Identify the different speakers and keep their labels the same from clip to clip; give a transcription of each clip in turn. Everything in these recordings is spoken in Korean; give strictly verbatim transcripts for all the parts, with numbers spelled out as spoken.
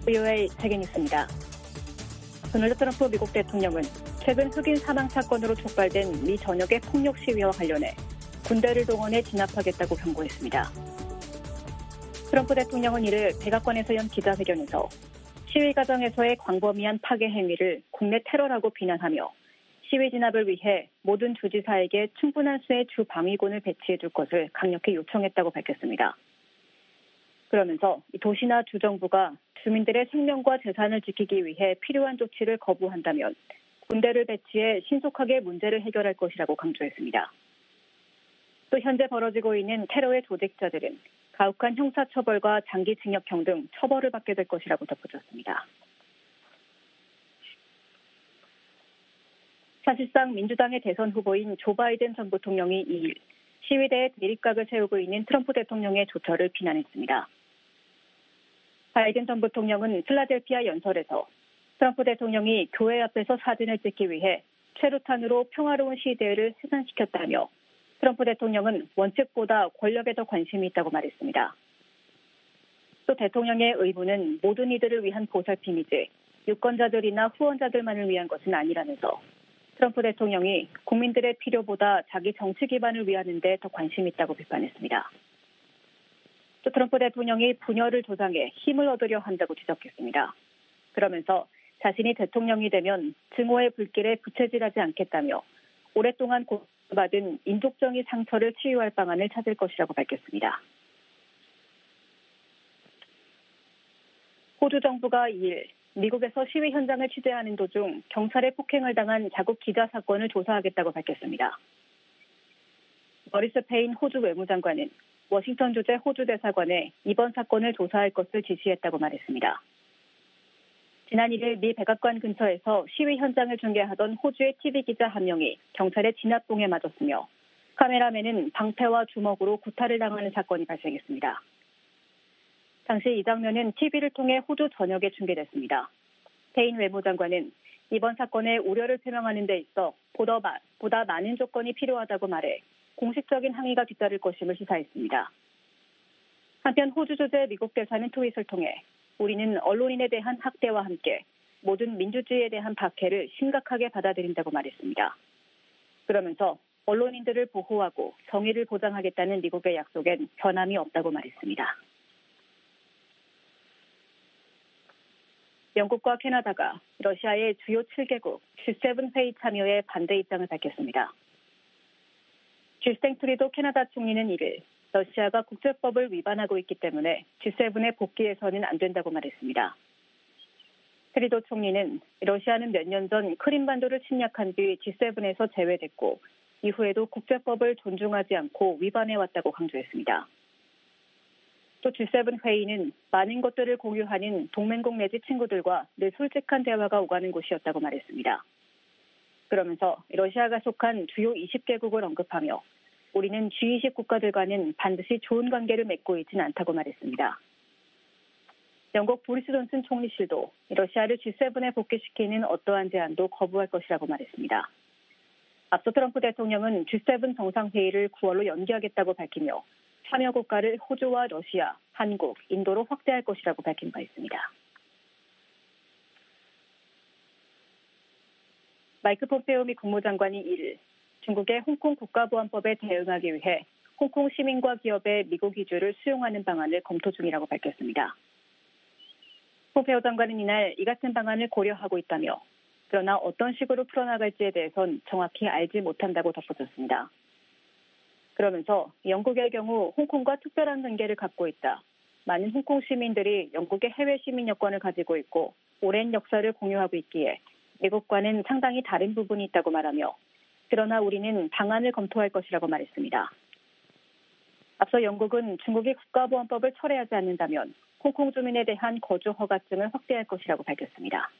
Speaker 1: 브이오에이 세계뉴스입니다. 도널드 트럼프 미국 대통령은 최근 흑인 사망 사건으로 촉발된 미 전역의 폭력 시위와 관련해 군대를 동원해 진압하겠다고 경고했습니다. 트럼프 대통령은 이를 백악관에서 연 기자회견에서 시위 과정에서의 광범위한 파괴 행위를 국내 테러라고 비난하며 시위 진압을 위해 모든 주지사에게 충분한 수의 주 방위군을 배치해줄 것을 강력히 요청했다고 밝혔습니다. 그러면서 도시나 주정부가 주민들의 생명과 재산을 지키기 위해 필요한 조치를 거부한다면 군대를 배치해 신속하게 문제를 해결할 것이라고 강조했습니다. 또 현재 벌어지고 있는 테러의 조직자들은 가혹한 형사처벌과 장기징역형 등 처벌을 받게 될 것이라고 덧붙였습니다. 사실상 민주당의 대선 후보인 조 바이든 전 부통령이 이일 시위대에 대립각을 세우고 있는 트럼프 대통령의 조처를 비난했습니다. 바이든 전 부통령은 필라델피아 연설에서 트럼프 대통령이 교회 앞에서 사진을 찍기 위해 최루탄으로 평화로운 시대를 해산시켰다며 트럼프 대통령은 원칙보다 권력에 더 관심이 있다고 말했습니다. 또 대통령의 의무는 모든 이들을 위한 보살핌이지 유권자들이나 후원자들만을 위한 것은 아니라면서 트럼프 대통령이 국민들의 필요보다 자기 정치 기반을 위하는 데 더 관심이 있다고 비판했습니다. 또 트럼프 대통령이 분열을 조장해 힘을 얻으려 한다고 지적했습니다. 그러면서 자신이 대통령이 되면 증오의 불길에 부채질하지 않겠다며 오랫동안 고통받은 인종적인 상처를 치유할 방안을 찾을 것이라고 밝혔습니다. 호주 정부가 이일 미국에서 시위 현장을 취재하는 도중 경찰에 폭행을 당한 자국 기자 사건을 조사하겠다고 밝혔습니다. 머리스 페인 호주 외무장관은 워싱턴 주재 호주 대사관에 이번 사건을 조사할 것을 지시했다고 말했습니다. 지난 일일 미 백악관 근처에서 시위 현장을 중계하던 호주의 티비 기자 한 명이 경찰의 진압봉에 맞았으며 카메라맨은 방패와 주먹으로 구타를 당하는 사건이 발생했습니다. 당시 이 장면은 티비를 통해 호주 전역에 중계됐습니다. 페인 외무장관은 이번 사건에 우려를 표명하는 데 있어 보다, 보다 많은 조건이 필요하다고 말해 공식적인 항의가 뒤따를 것임을 시사했습니다. 한편 호주 주재 미국 대사는 트윗을 통해 우리는 언론인에 대한 학대와 함께 모든 민주주의에 대한 박해를 심각하게 받아들인다고 말했습니다. 그러면서 언론인들을 보호하고 정의를 보장하겠다는 미국의 약속엔 변함이 없다고 말했습니다. 영국과 캐나다가 러시아의 주요 칠 개국 지 세븐 회의 참여에 반대 입장을 밝혔습니다. 주스틴 트루도 캐나다 총리는 이일 러시아가 국제법을 위반하고 있기 때문에 지 세븐에 복귀해서는 안 된다고 말했습니다. 트루도 총리는 러시아는 몇 년 전 크림반도를 침략한 뒤 지 세븐에서 제외됐고 이후에도 국제법을 존중하지 않고 위반해왔다고 강조했습니다. 또 지 세븐 회의는 많은 것들을 공유하는 동맹국 내지 친구들과 늘 솔직한 대화가 오가는 곳이었다고 말했습니다. 그러면서 러시아가 속한 주요 이십 개국을 언급하며 우리는 지 이십 국가들과는 반드시 좋은 관계를 맺고 있지는 않다고 말했습니다. 영국 보리스 존슨 총리실도 러시아를 지 세븐에 복귀시키는 어떠한 제안도 거부할 것이라고 말했습니다. 앞서 트럼프 대통령은 지 세븐 정상회의를 구월로 연기하겠다고 밝히며 참여 국가를 호주와 러시아, 한국, 인도로 확대할 것이라고 밝힌 바 있습니다. 마이크 폼페오 미 국무장관이 이일 중국의 홍콩 국가보안법에 대응하기 위해 홍콩 시민과 기업의 미국 이주를 수용하는 방안을 검토 중이라고 밝혔습니다. 폼페오 장관은 이날 이 같은 방안을 고려하고 있다며 그러나 어떤 식으로 풀어나갈지에 대해선 정확히 알지 못한다고 덧붙였습니다. 그러면서 영국의 경우 홍콩과 특별한 관계를 갖고 있다. 많은 홍콩 시민들이 영국의 해외 시민 여권을 가지고 있고 오랜 역사를 공유하고 있기에 미국과는 상당히 다른 부분이 있다고 말하며 그러나 우리는 방안을 검토할 것이라고 말했습니다. 앞서 영국은 중국이 국가보안법을 철회하지 않는다면 홍콩 주민에 대한 거주 허가증을 확대할 것이라고 밝혔습니다.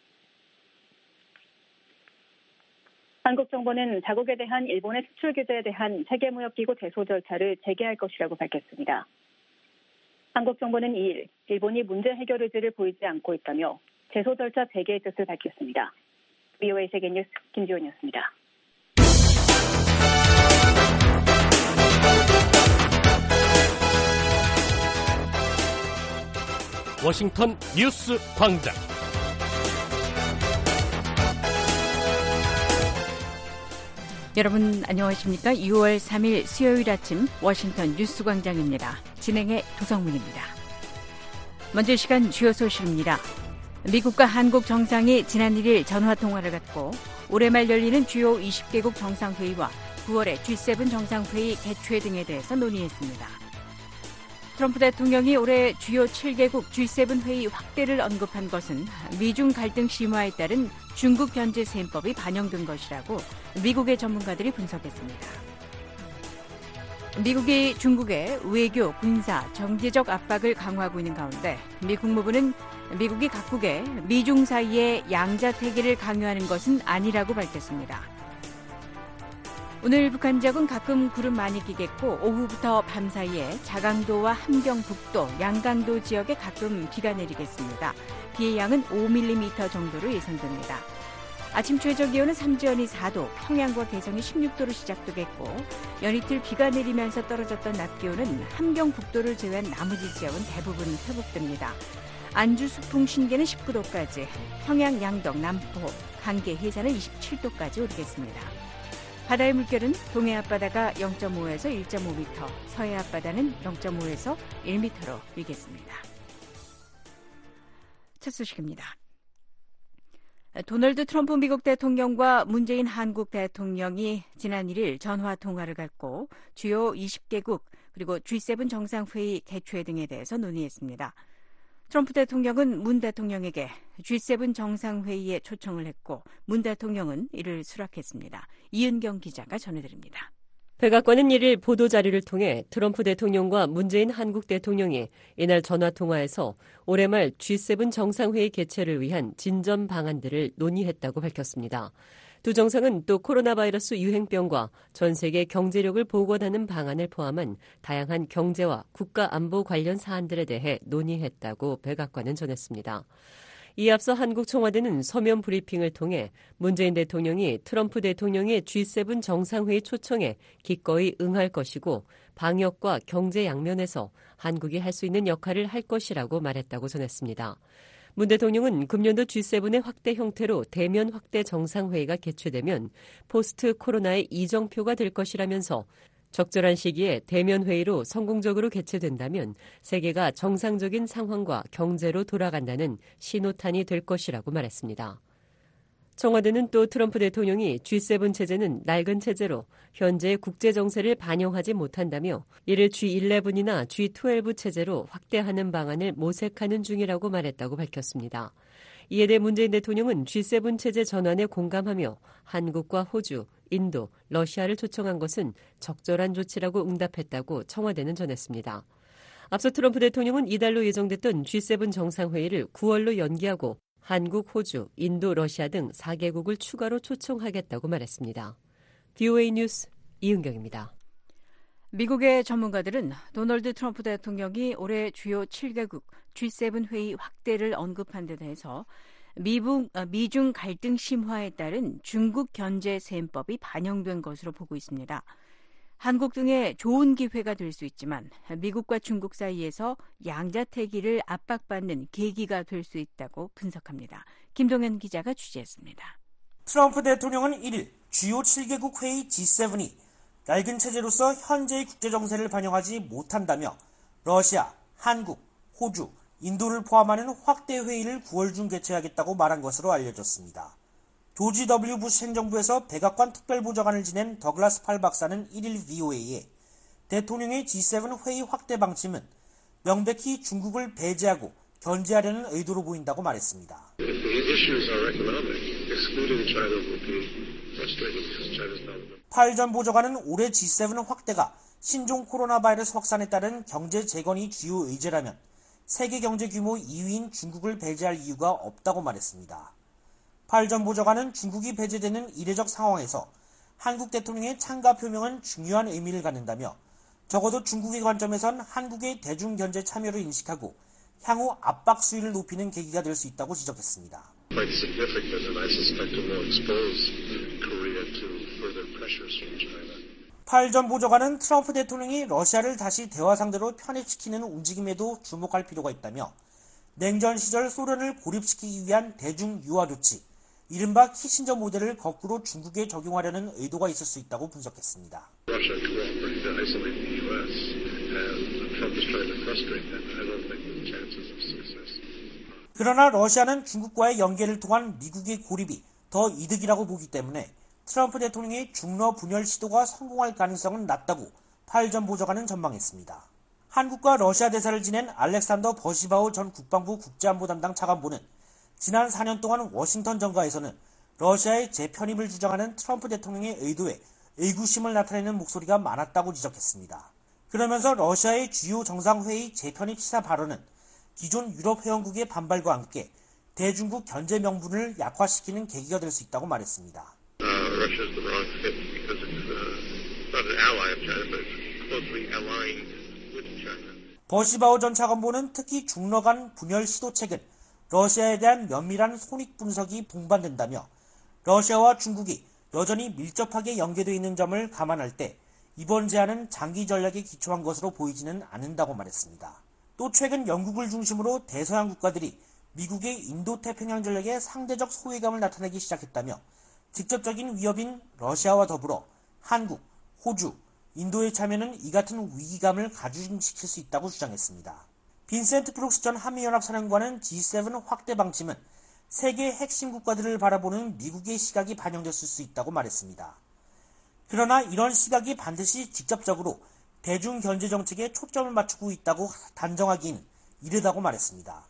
Speaker 1: 한국 정부는 자국에 대한 일본의 수출 규제에 대한 세계무역기구 제소 절차를 재개할 것이라고 밝혔습니다. 한국 정부는 이일 일본이 문제 해결 의지를 보이지 않고 있다며 제소 절차 재개의 뜻을 밝혔습니다. 브이오에이 세계뉴스 김지원이었습니다.
Speaker 2: 워싱턴 뉴스 광장.
Speaker 3: 여러분 안녕하십니까? 유월 삼일 수요일 아침 워싱턴 뉴스 광장입니다. 진행의 도성문입니다. 먼저 시간 주요 소식입니다. 미국과 한국 정상이 지난 일 일 전화통화를 갖고 올해 말 열리는 주요 이십 개국 정상회의와 구월의 지 세븐 정상회의 개최 등에 대해서 논의했습니다. 트럼프 대통령이 올해 주요 칠 개국 지 세븐 회의 확대를 언급한 것은 미중 갈등 심화에 따른 중국 견제 셈법이 반영된 것이라고 미국의 전문가들이 분석했습니다. 미국이 중국의 외교, 군사, 경제적 압박을 강화하고 있는 가운데 미 국무부는 미국이 각국의 미중 사이의 양자태기를 강요하는 것은 아니라고 밝혔습니다. 오늘 북한 지역은 가끔 구름 많이 끼겠고 오후부터 밤 사이에 자강도와 함경북도, 양강도 지역에 가끔 비가 내리겠습니다. 비의 양은 오 밀리미터 정도로 예상됩니다. 아침 최저기온은 삼지연이 사 도, 평양과 개성이 십육 도로 시작되겠고 연이틀 비가 내리면서 떨어졌던 낮 기온은 함경북도를 제외한 나머지 지역은 대부분 회복됩니다. 안주, 수풍, 신계는 십구 도까지, 평양, 양덕, 남포, 강계, 해산은 이십칠 도까지 오르겠습니다. 바다의 물결은 동해 앞바다가 영 점 오에서 일 점 오 미터, 서해 앞바다는 영 점 오에서 일 미터로 일겠습니다. 첫 소식입니다. 도널드 트럼프 미국 대통령과 문재인 한국 대통령이 지난 일 일 전화통화를 갖고 주요 이십 개국 그리고 지 세븐 정상회의 개최 등에 대해서 논의했습니다. 트럼프 대통령은 문 대통령에게 지 세븐 정상회의에 초청을 했고 문 대통령은 이를 수락했습니다. 이은경 기자가 전해드립니다.
Speaker 4: 백악관은 일 일 보도자료를 통해 트럼프 대통령과 문재인 한국 대통령이 이날 전화통화에서 올해 말 지 세븐 정상회의 개최를 위한 진전 방안들을 논의했다고 밝혔습니다. 두 정상은 또 코로나 바이러스 유행병과 전 세계 경제력을 보건하는 방안을 포함한 다양한 경제와 국가 안보 관련 사안들에 대해 논의했다고 백악관은 전했습니다. 이에 앞서 한국 청와대는 서면 브리핑을 통해 문재인 대통령이 트럼프 대통령의 지 세븐 정상회의 초청에 기꺼이 응할 것이고 방역과 경제 양면에서 한국이 할 수 있는 역할을 할 것이라고 말했다고 전했습니다. 문 대통령은 금년도 지 세븐의 확대 형태로 대면 확대 정상회의가 개최되면 포스트 코로나의 이정표가 될 것이라면서 적절한 시기에 대면 회의로 성공적으로 개최된다면 세계가 정상적인 상황과 경제로 돌아간다는 신호탄이 될 것이라고 말했습니다. 청와대는 또 트럼프 대통령이 지 세븐 체제는 낡은 체제로 현재의 국제 정세를 반영하지 못한다며 이를 지 일레븐이나 지 트웰브 체제로 확대하는 방안을 모색하는 중이라고 말했다고 밝혔습니다. 이에 대해 문재인 대통령은 지 세븐 체제 전환에 공감하며 한국과 호주, 인도, 러시아를 초청한 것은 적절한 조치라고 응답했다고 청와대는 전했습니다. 앞서 트럼프 대통령은 이달로 예정됐던 지 세븐 정상회의를 구월로 연기하고 한국, 호주, 인도, 러시아 등 사 개국을 추가로 초청하겠다고 말했습니다. 브이오에이 뉴스 이은경입니다.
Speaker 3: 미국의 전문가들은 도널드 트럼프 대통령이 올해 주요 칠 개국 지 세븐 회의 확대를 언급한 데 대해서 미국, 미중 갈등 심화에 따른 중국 견제 셈법이 반영된 것으로 보고 있습니다. 한국 등의 좋은 기회가 될 수 있지만 미국과 중국 사이에서 양자태기를 압박받는 계기가 될 수 있다고 분석합니다. 김동현 기자가 취재했습니다.
Speaker 5: 트럼프 대통령은 일 일 주요 칠 개국 회의 지 세븐이 낡은 체제로서 현재의 국제정세를 반영하지 못한다며 러시아, 한국, 호주, 인도를 포함하는 확대 회의를 구월 중 개최하겠다고 말한 것으로 알려졌습니다. 조지 더블유 부시 행정부에서 백악관 특별보좌관을 지낸 더글라스 팔 박사는 일 일 브이오에이에 대통령의 지 세븐 회의 확대 방침은 명백히 중국을 배제하고 견제하려는 의도로 보인다고 말했습니다. 팔 전 보좌관은 올해 지 세븐 확대가 신종 코로나 바이러스 확산에 따른 경제 재건이 주요 의제라면 세계 경제 규모 이 위인 중국을 배제할 이유가 없다고 말했습니다. 팔 전 보좌관은 중국이 배제되는 이례적 상황에서 한국 대통령의 참가 표명은 중요한 의미를 갖는다며 적어도 중국의 관점에선 한국의 대중경제 참여를 인식하고 향후 압박 수위를 높이는 계기가 될 수 있다고 지적했습니다. 팔 전 보좌관은 트럼프 대통령이 러시아를 다시 대화 상대로 편입시키는 움직임에도 주목할 필요가 있다며 냉전 시절 소련을 고립시키기 위한 대중 유화 조치, 이른바 키신저 모델을 거꾸로 중국에 적용하려는 의도가 있을 수 있다고 분석했습니다. 그러나 러시아는 중국과의 연계를 통한 미국의 고립이 더 이득이라고 보기 때문에 트럼프 대통령의 중러 분열 시도가 성공할 가능성은 낮다고 팔 전 보좌관은 전망했습니다. 한국과 러시아 대사를 지낸 알렉산더 버시바우 전 국방부 국제안보 담당 차관보는 지난 사 년 동안 워싱턴 정가에서는 러시아의 재편입을 주장하는 트럼프 대통령의 의도에 의구심을 나타내는 목소리가 많았다고 지적했습니다. 그러면서 러시아의 주요 정상회의 재편입 시사 발언은 기존 유럽 회원국의 반발과 함께 대중국 견제 명분을 약화시키는 계기가 될 수 있다고 말했습니다. 버시바우 전 차관보는 특히 중러 간 분열 시도 최근 러시아에 대한 면밀한 손익 분석이 봉반된다며 러시아와 중국이 여전히 밀접하게 연계되어 있는 점을 감안할 때 이번 제안은 장기 전략에 기초한 것으로 보이지는 않는다고 말했습니다. 또 최근 영국을 중심으로 대서양 국가들이 미국의 인도태평양 전략에 상대적 소외감을 나타내기 시작했다며 직접적인 위협인 러시아와 더불어 한국, 호주, 인도의 참여는 이 같은 위기감을 가중시킬 수 있다고 주장했습니다. 빈센트 브룩스 전 한미연합사령관은 지 세븐 확대 방침은 세계 핵심 국가들을 바라보는 미국의 시각이 반영됐을 수 있다고 말했습니다. 그러나 이런 시각이 반드시 직접적으로 대중 견제 정책에 초점을 맞추고 있다고 단정하기는 이르다고 말했습니다.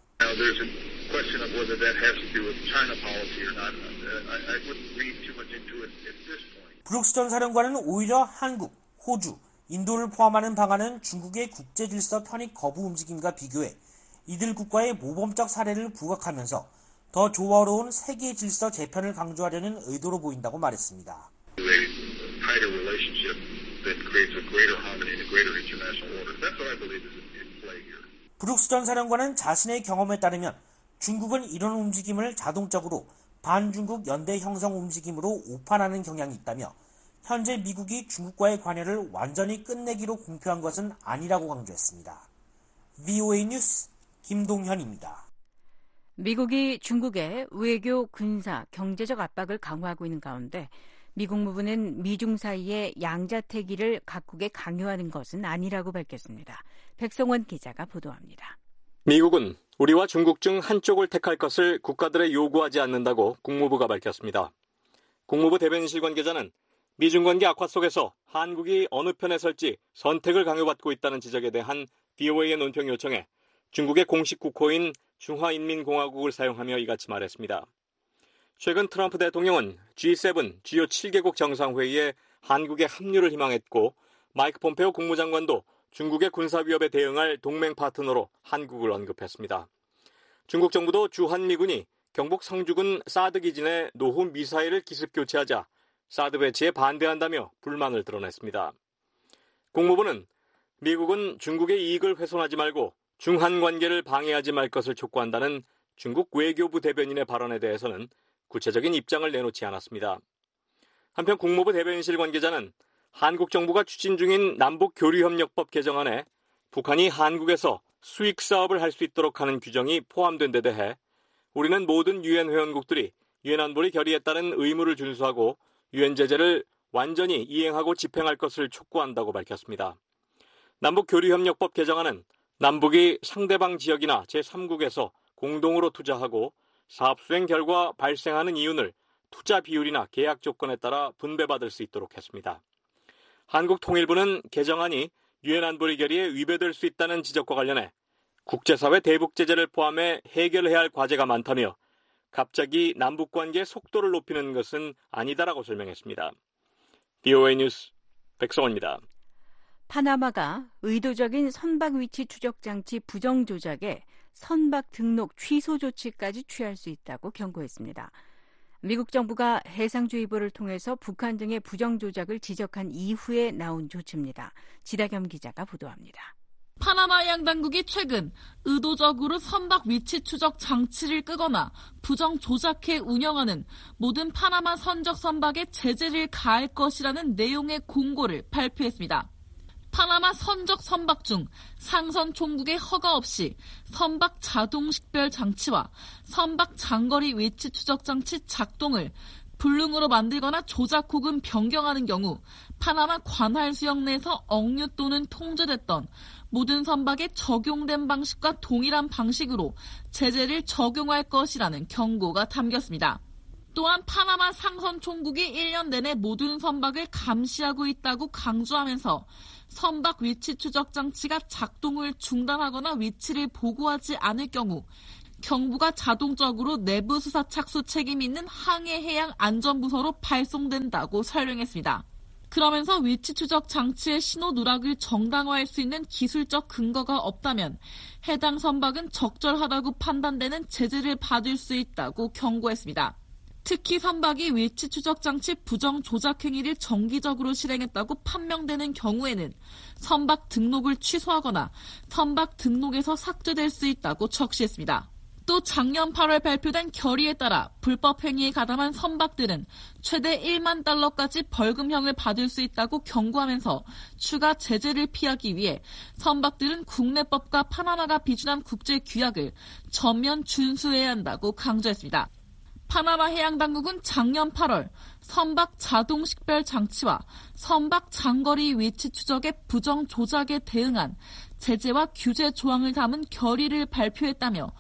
Speaker 5: 브룩스 전 사령관은 오히려 한국, 호주, 인도를 포함하는 방안은 중국의 국제질서 편입 거부 움직임과 비교해 이들 국가의 모범적 사례를 부각하면서 더 조화로운 세계 질서 재편을 강조하려는 의도로 보인다고 말했습니다. 브룩스 전 사령관은 자신의 경험에 따르면 중국은 이런 움직임을 자동적으로 반중국 연대 형성 움직임으로 오판하는 경향이 있다며 현재 미국이 중국과의 관여를 완전히 끝내기로 공표한 것은 아니라고 강조했습니다. 브이오에이 뉴스 김동현입니다.
Speaker 3: 미국이 중국에 외교, 군사, 경제적 압박을 강화하고 있는 가운데 미 국무부는 미중 사이의 양자태기를 각국에 강요하는 것은 아니라고 밝혔습니다. 백성원 기자가 보도합니다.
Speaker 6: 미국은 우리와 중국 중 한쪽을 택할 것을 국가들에 요구하지 않는다고 국무부가 밝혔습니다. 국무부 대변인실 관계자는 미중 관계 악화 속에서 한국이 어느 편에 설지 선택을 강요받고 있다는 지적에 대한 브이오에이의 논평 요청에 중국의 공식 국호인 중화인민공화국을 사용하며 이같이 말했습니다. 최근 트럼프 대통령은 지 세븐 주요 칠 개국 정상회의에 한국의 합류를 희망했고 마이크 폼페오 국무장관도 중국의 군사위협에 대응할 동맹 파트너로 한국을 언급했습니다. 중국 정부도 주한미군이 경북 성주군 사드 기진에 노후 미사일을 기습 교체하자 사드 배치에 반대한다며 불만을 드러냈습니다. 국무부는 미국은 중국의 이익을 훼손하지 말고 중한 관계를 방해하지 말 것을 촉구한다는 중국 외교부 대변인의 발언에 대해서는 구체적인 입장을 내놓지 않았습니다. 한편 국무부 대변인실 관계자는 한국 정부가 추진 중인 남북교류협력법 개정안에 북한이 한국에서 수익 사업을 할 수 있도록 하는 규정이 포함된 데 대해 우리는 모든 유엔 회원국들이 유엔 안보리 결의에 따른 의무를 준수하고 유엔 제재를 완전히 이행하고 집행할 것을 촉구한다고 밝혔습니다. 남북교류협력법 개정안은 남북이 상대방 지역이나 제삼국에서 공동으로 투자하고 사업 수행 결과 발생하는 이윤을 투자 비율이나 계약 조건에 따라 분배받을 수 있도록 했습니다. 한국통일부는 개정안이 유엔 안보리 결의에 위배될 수 있다는 지적과 관련해 국제사회 대북 제재를 포함해 해결해야 할 과제가 많다며 갑자기 남북관계의 속도를 높이는 것은 아니다라고 설명했습니다. 브이오에이 뉴스 백성원입니다.
Speaker 3: 파나마가 의도적인 선박 위치 추적 장치 부정 조작에 선박 등록 취소 조치까지 취할 수 있다고 경고했습니다. 미국 정부가 해상주의보를 통해서 북한 등의 부정 조작을 지적한 이후에 나온 조치입니다. 지다겸 기자가 보도합니다.
Speaker 7: 파나마 양당국이 최근 의도적으로 선박 위치 추적 장치를 끄거나 부정 조작해 운영하는 모든 파나마 선적 선박에 제재를 가할 것이라는 내용의 공고를 발표했습니다. 파나마 파나마 선적 선박 중 상선 총국의 허가 없이 선박 자동 식별 장치와 선박 장거리 위치 추적 장치 작동을 불능으로 만들거나 조작 혹은 변경하는 경우 파나마 관할 수역 내에서 억류 또는 통제됐던 모든 선박에 적용된 방식과 동일한 방식으로 제재를 적용할 것이라는 경고가 담겼습니다. 또한 파나마 상선 총국이 일 년 내내 모든 선박을 감시하고 있다고 강조하면서 선박 위치 추적 장치가 작동을 중단하거나 위치를 보고하지 않을 경우 경부가 자동적으로 내부 수사 착수 책임이 있는 항해해양안전부서로 발송된다고 설명했습니다. 그러면서 위치 추적 장치의 신호 누락을 정당화할 수 있는 기술적 근거가 없다면 해당 선박은 적절하다고 판단되는 제재를 받을 수 있다고 경고했습니다. 특히 선박이 위치 추적 장치 부정 조작 행위를 정기적으로 실행했다고 판명되는 경우에는 선박 등록을 취소하거나 선박 등록에서 삭제될 수 있다고 적시했습니다. 또 작년 팔월 발표된 결의에 따라 불법 행위에 가담한 선박들은 최대 일만 달러까지 벌금형을 받을 수 있다고 경고하면서 추가 제재를 피하기 위해 선박들은 국내법과 파나마가 비준한 국제 규약을 전면 준수해야 한다고 강조했습니다. 파나마 해양당국은 작년 팔월 선박 자동 식별 장치와 선박 장거리 위치 추적의 부정 조작에 대응한 제재와 규제 조항을 담은 결의를 발표했다며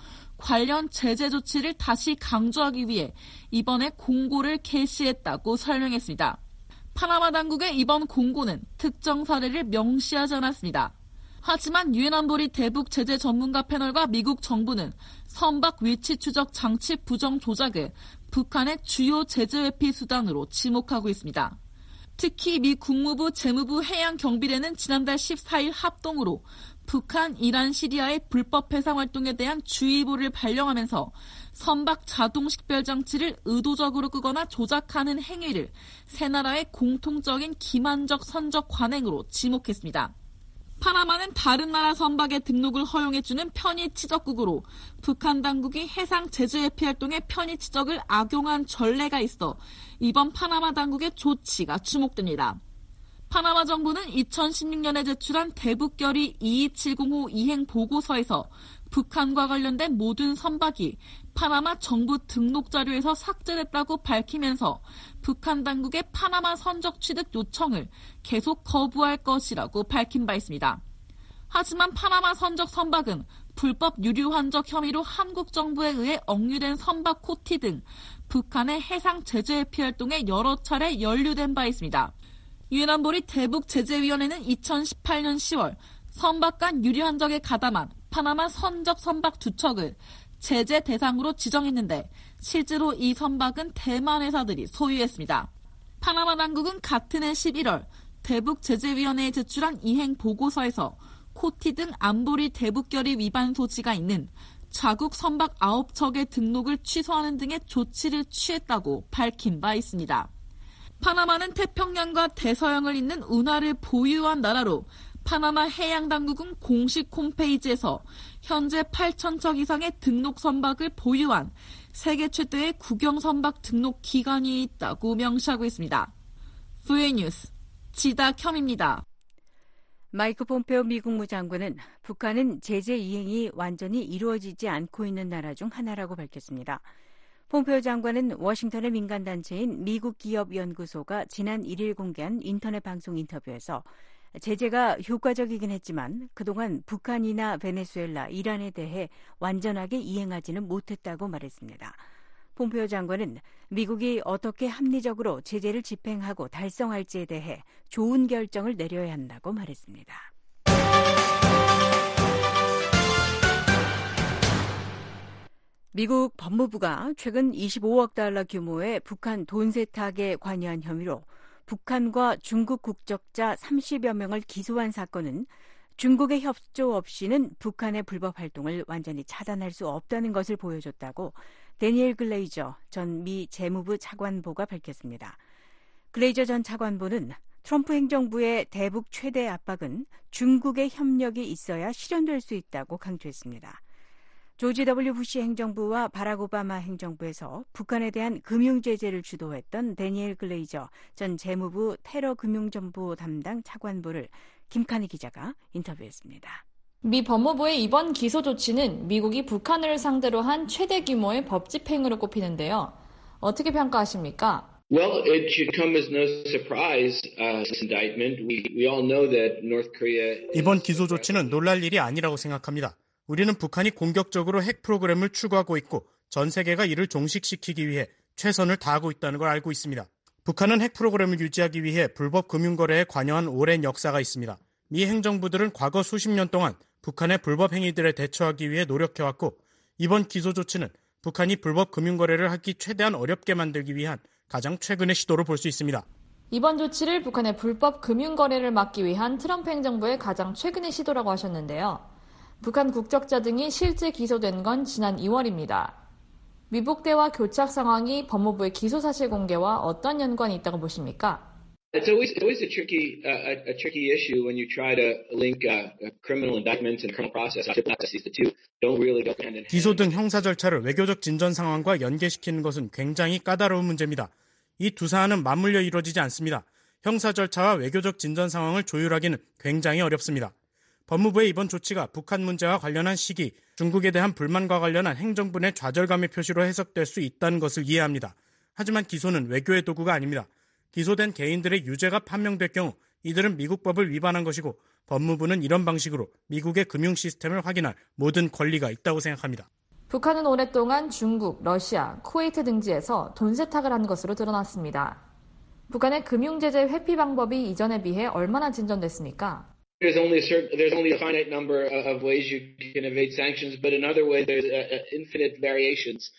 Speaker 7: 관련 제재 조치를 다시 강조하기 위해 이번에 공고를 게시했다고 설명했습니다. 파나마 당국의 이번 공고는 특정 사례를 명시하지 않았습니다. 하지만 유엔 안보리 대북 제재 전문가 패널과 미국 정부는 선박 위치 추적 장치 부정 조작을 북한의 주요 제재 회피 수단으로 지목하고 있습니다. 특히 미 국무부 재무부 해양경비대는 지난달 십사일 합동으로 북한, 이란, 시리아의 불법 해상 활동에 대한 주의보를 발령하면서 선박 자동 식별 장치를 의도적으로 끄거나 조작하는 행위를 세 나라의 공통적인 기만적 선적 관행으로 지목했습니다. 파나마는 다른 나라 선박의 등록을 허용해주는 편의 치적국으로 북한 당국이 해상 제재 회피 활동에 편의 치적을 악용한 전례가 있어 이번 파나마 당국의 조치가 주목됩니다. 파나마 정부는 이천십육년에 제출한 대북결의 이이칠공호 이행 보고서에서 북한과 관련된 모든 선박이 파나마 정부 등록 자료에서 삭제됐다고 밝히면서 북한 당국의 파나마 선적 취득 요청을 계속 거부할 것이라고 밝힌 바 있습니다. 하지만 파나마 선적 선박은 불법 유류 환적 혐의로 한국 정부에 의해 억류된 선박 코티 등 북한의 해상 제재 회피 활동에 여러 차례 연루된 바 있습니다. 유엔 안보리 대북제재위원회는 이천십팔년 시월 선박 간 유류 환적에 가담한 파나마 선적 선박 두 척을 제재 대상으로 지정했는데 실제로 이 선박은 대만 회사들이 소유했습니다. 파나마 당국은 같은 해 십일월 대북제재위원회에 제출한 이행 보고서에서 코티 등 안보리 대북결의 위반 소지가 있는 자국 선박 아홉 척의 등록을 취소하는 등의 조치를 취했다고 밝힌 바 있습니다. 파나마는 태평양과 대서양을 잇는 운하를 보유한 나라로 파나마 해양당국은 공식 홈페이지에서 현재 팔천 척 이상의 등록 선박을 보유한 세계 최대의 국영선박 등록 기관이 있다고 명시하고 있습니다. 브이오에이 뉴스 지다켬입니다.
Speaker 3: 마이크 폼페오 미국 무장관은 북한은 제재 이행이 완전히 이루어지지 않고 있는 나라 중 하나라고 밝혔습니다. 폼페오 장관은 워싱턴의 민간단체인 미국기업연구소가 지난 일일 공개한 인터넷 방송 인터뷰에서 제재가 효과적이긴 했지만 그동안 북한이나 베네수엘라, 이란에 대해 완전하게 이행하지는 못했다고 말했습니다. 폼페오 장관은 미국이 어떻게 합리적으로 제재를 집행하고 달성할지에 대해 좋은 결정을 내려야 한다고 말했습니다. 미국 법무부가 최근 이십오억 달러 규모의 북한 돈 세탁에 관여한 혐의로 북한과 중국 국적자 삼십여 명을 기소한 사건은 중국의 협조 없이는 북한의 불법 활동을 완전히 차단할 수 없다는 것을 보여줬다고 데니엘 글레이저 전 미 재무부 차관보가 밝혔습니다. 글레이저 전 차관보는 트럼프 행정부의 대북 최대 압박은 중국의 협력이 있어야 실현될 수 있다고 강조했습니다. 조지 더블유 부시 행정부와 바락 오바마 행정부에서 북한에 대한 금융 제재를 주도했던 데니엘 글레이저 전 재무부 테러 금융정보 담당 차관보를 김칸희 기자가 인터뷰했습니다.
Speaker 8: 미 법무부의 이번 기소 조치는 미국이 북한을 상대로 한 최대 규모의 법 집행으로 꼽히는데요. 어떻게 평가하십니까?
Speaker 9: Well, it should come as no surprise, uh, this indictment. We, we all know that North Korea...
Speaker 10: 이번 기소 조치는 놀랄 일이 아니라고 생각합니다. 우리는 북한이 공격적으로 핵 프로그램을 추구하고 있고 전 세계가 이를 종식시키기 위해 최선을 다하고 있다는 걸 알고 있습니다. 북한은 핵 프로그램을 유지하기 위해 불법 금융거래에 관여한 오랜 역사가 있습니다. 미 행정부들은 과거 수십 년 동안 북한의 불법 행위들에 대처하기 위해 노력해왔고 이번 기소 조치는 북한이 불법 금융거래를 하기 최대한 어렵게 만들기 위한 가장 최근의 시도로 볼 수 있습니다.
Speaker 8: 이번 조치를 북한의 불법 금융거래를 막기 위한 트럼프 행정부의 가장 최근의 시도라고 하셨는데요. 북한 국적자 등이 실제 기소된 건 지난 이월입니다. 미북대와 교착 상황이 법무부의 기소 사실 공개와 어떤 연관이 있다고 보십니까?
Speaker 9: It's always, it's always a tricky, uh, a, a tricky issue when you try to link uh, criminal indictments and criminal process. The two don't really go hand in hand.
Speaker 10: 기소 등 형사 절차를 외교적 진전 상황과 연계시키는 것은 굉장히 까다로운 문제입니다. 이 두 사안은 맞물려 이루어지지 않습니다. 형사 절차와 외교적 진전 상황을 조율하기는 굉장히 어렵습니다. 법무부의 이번 조치가 북한 문제와 관련한 시기, 중국에 대한 불만과 관련한 행정부 내 좌절감의 표시로 해석될 수 있다는 것을 이해합니다. 하지만 기소는 외교의 도구가 아닙니다. 기소된 개인들의 유죄가 판명될 경우 이들은 미국 법을 위반한 것이고 법무부는 이런 방식으로 미국의 금융 시스템을 확인할 모든 권리가 있다고 생각합니다.
Speaker 8: 북한은 오랫동안 중국, 러시아, 쿠웨이트 등지에서 돈 세탁을 한 것으로 드러났습니다. 북한의 금융제재 회피 방법이 이전에 비해 얼마나 진전됐습니까?
Speaker 9: There's only a certain, there's only a finite number of ways you can evade sanctions, but another way there's infinite variations.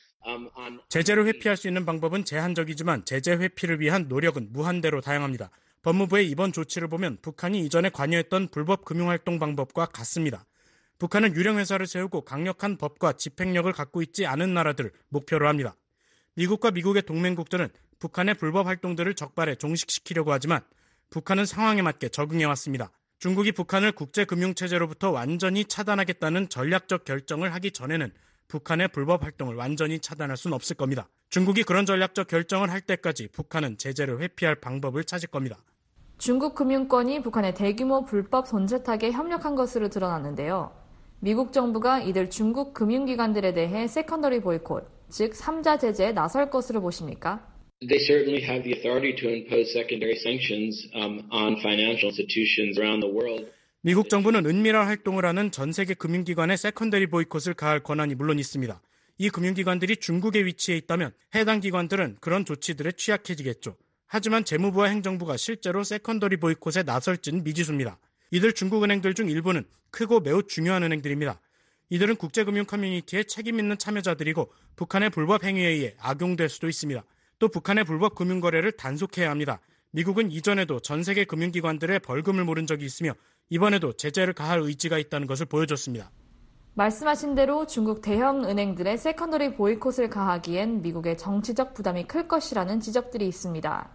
Speaker 10: 제재를 회피할 수 있는 방법은 제한적이지만 제재 회피를 위한 노력은 무한대로 다양합니다. 법무부의 이번 조치를 보면 북한이 이전에 관여했던 불법 금융활동 방법과 같습니다. 북한은 유령회사를 세우고 강력한 법과 집행력을 갖고 있지 않은 나라들을 목표로 합니다. 미국과 미국의 동맹국들은 북한의 불법 활동들을 적발해 종식시키려고 하지만 북한은 상황에 맞게 적응해왔습니다. 중국이 북한을 국제금융체제로부터 완전히 차단하겠다는 전략적 결정을 하기 전에는 북한의 불법 활동을 완전히 차단할 수는 없을 겁니다. 중국이 그런 전략적 결정을 할 때까지 북한은 제재를 회피할 방법을 찾을 겁니다.
Speaker 8: 중국 금융권이 북한의 대규모 불법 돈 세탁에 협력한 것으로 드러났는데요. 미국 정부가 이들 중국 금융기관들에 대해 세컨더리 보이콧, 즉 삼자 제재에 나설 것으로 보십니까?
Speaker 9: They certainly have the authority to impose secondary sanctions um, on financial institutions around the world.
Speaker 10: 미국 정부는 은밀한 활동을 하는 전 세계 금융기관에 세컨더리 보이콧을 가할 권한이 물론 있습니다. 이 금융기관들이 중국에 위치해 있다면 해당 기관들은 그런 조치들에 취약해지겠죠. 하지만 재무부와 행정부가 실제로 세컨더리 보이콧에 나설지는 미지수입니다. 이들 중국 은행들 중 일부는 크고 매우 중요한 은행들입니다. 이들은 국제금융 커뮤니티의 책임 있는 참여자들이고 북한의 불법 행위에 의해 악용될 수도 있습니다. 또 북한의 불법 금융거래를 단속해야 합니다. 미국은 이전에도 전 세계 금융기관들의 벌금을 물은 적이 있으며 이번에도 제재를 가할 의지가 있다는 것을 보여줬습니다.
Speaker 8: 말씀하신 대로 중국 대형 은행들의 세컨더리 보이콧을 가하기엔 미국의 정치적 부담이 클 것이라는 지적들이 있습니다.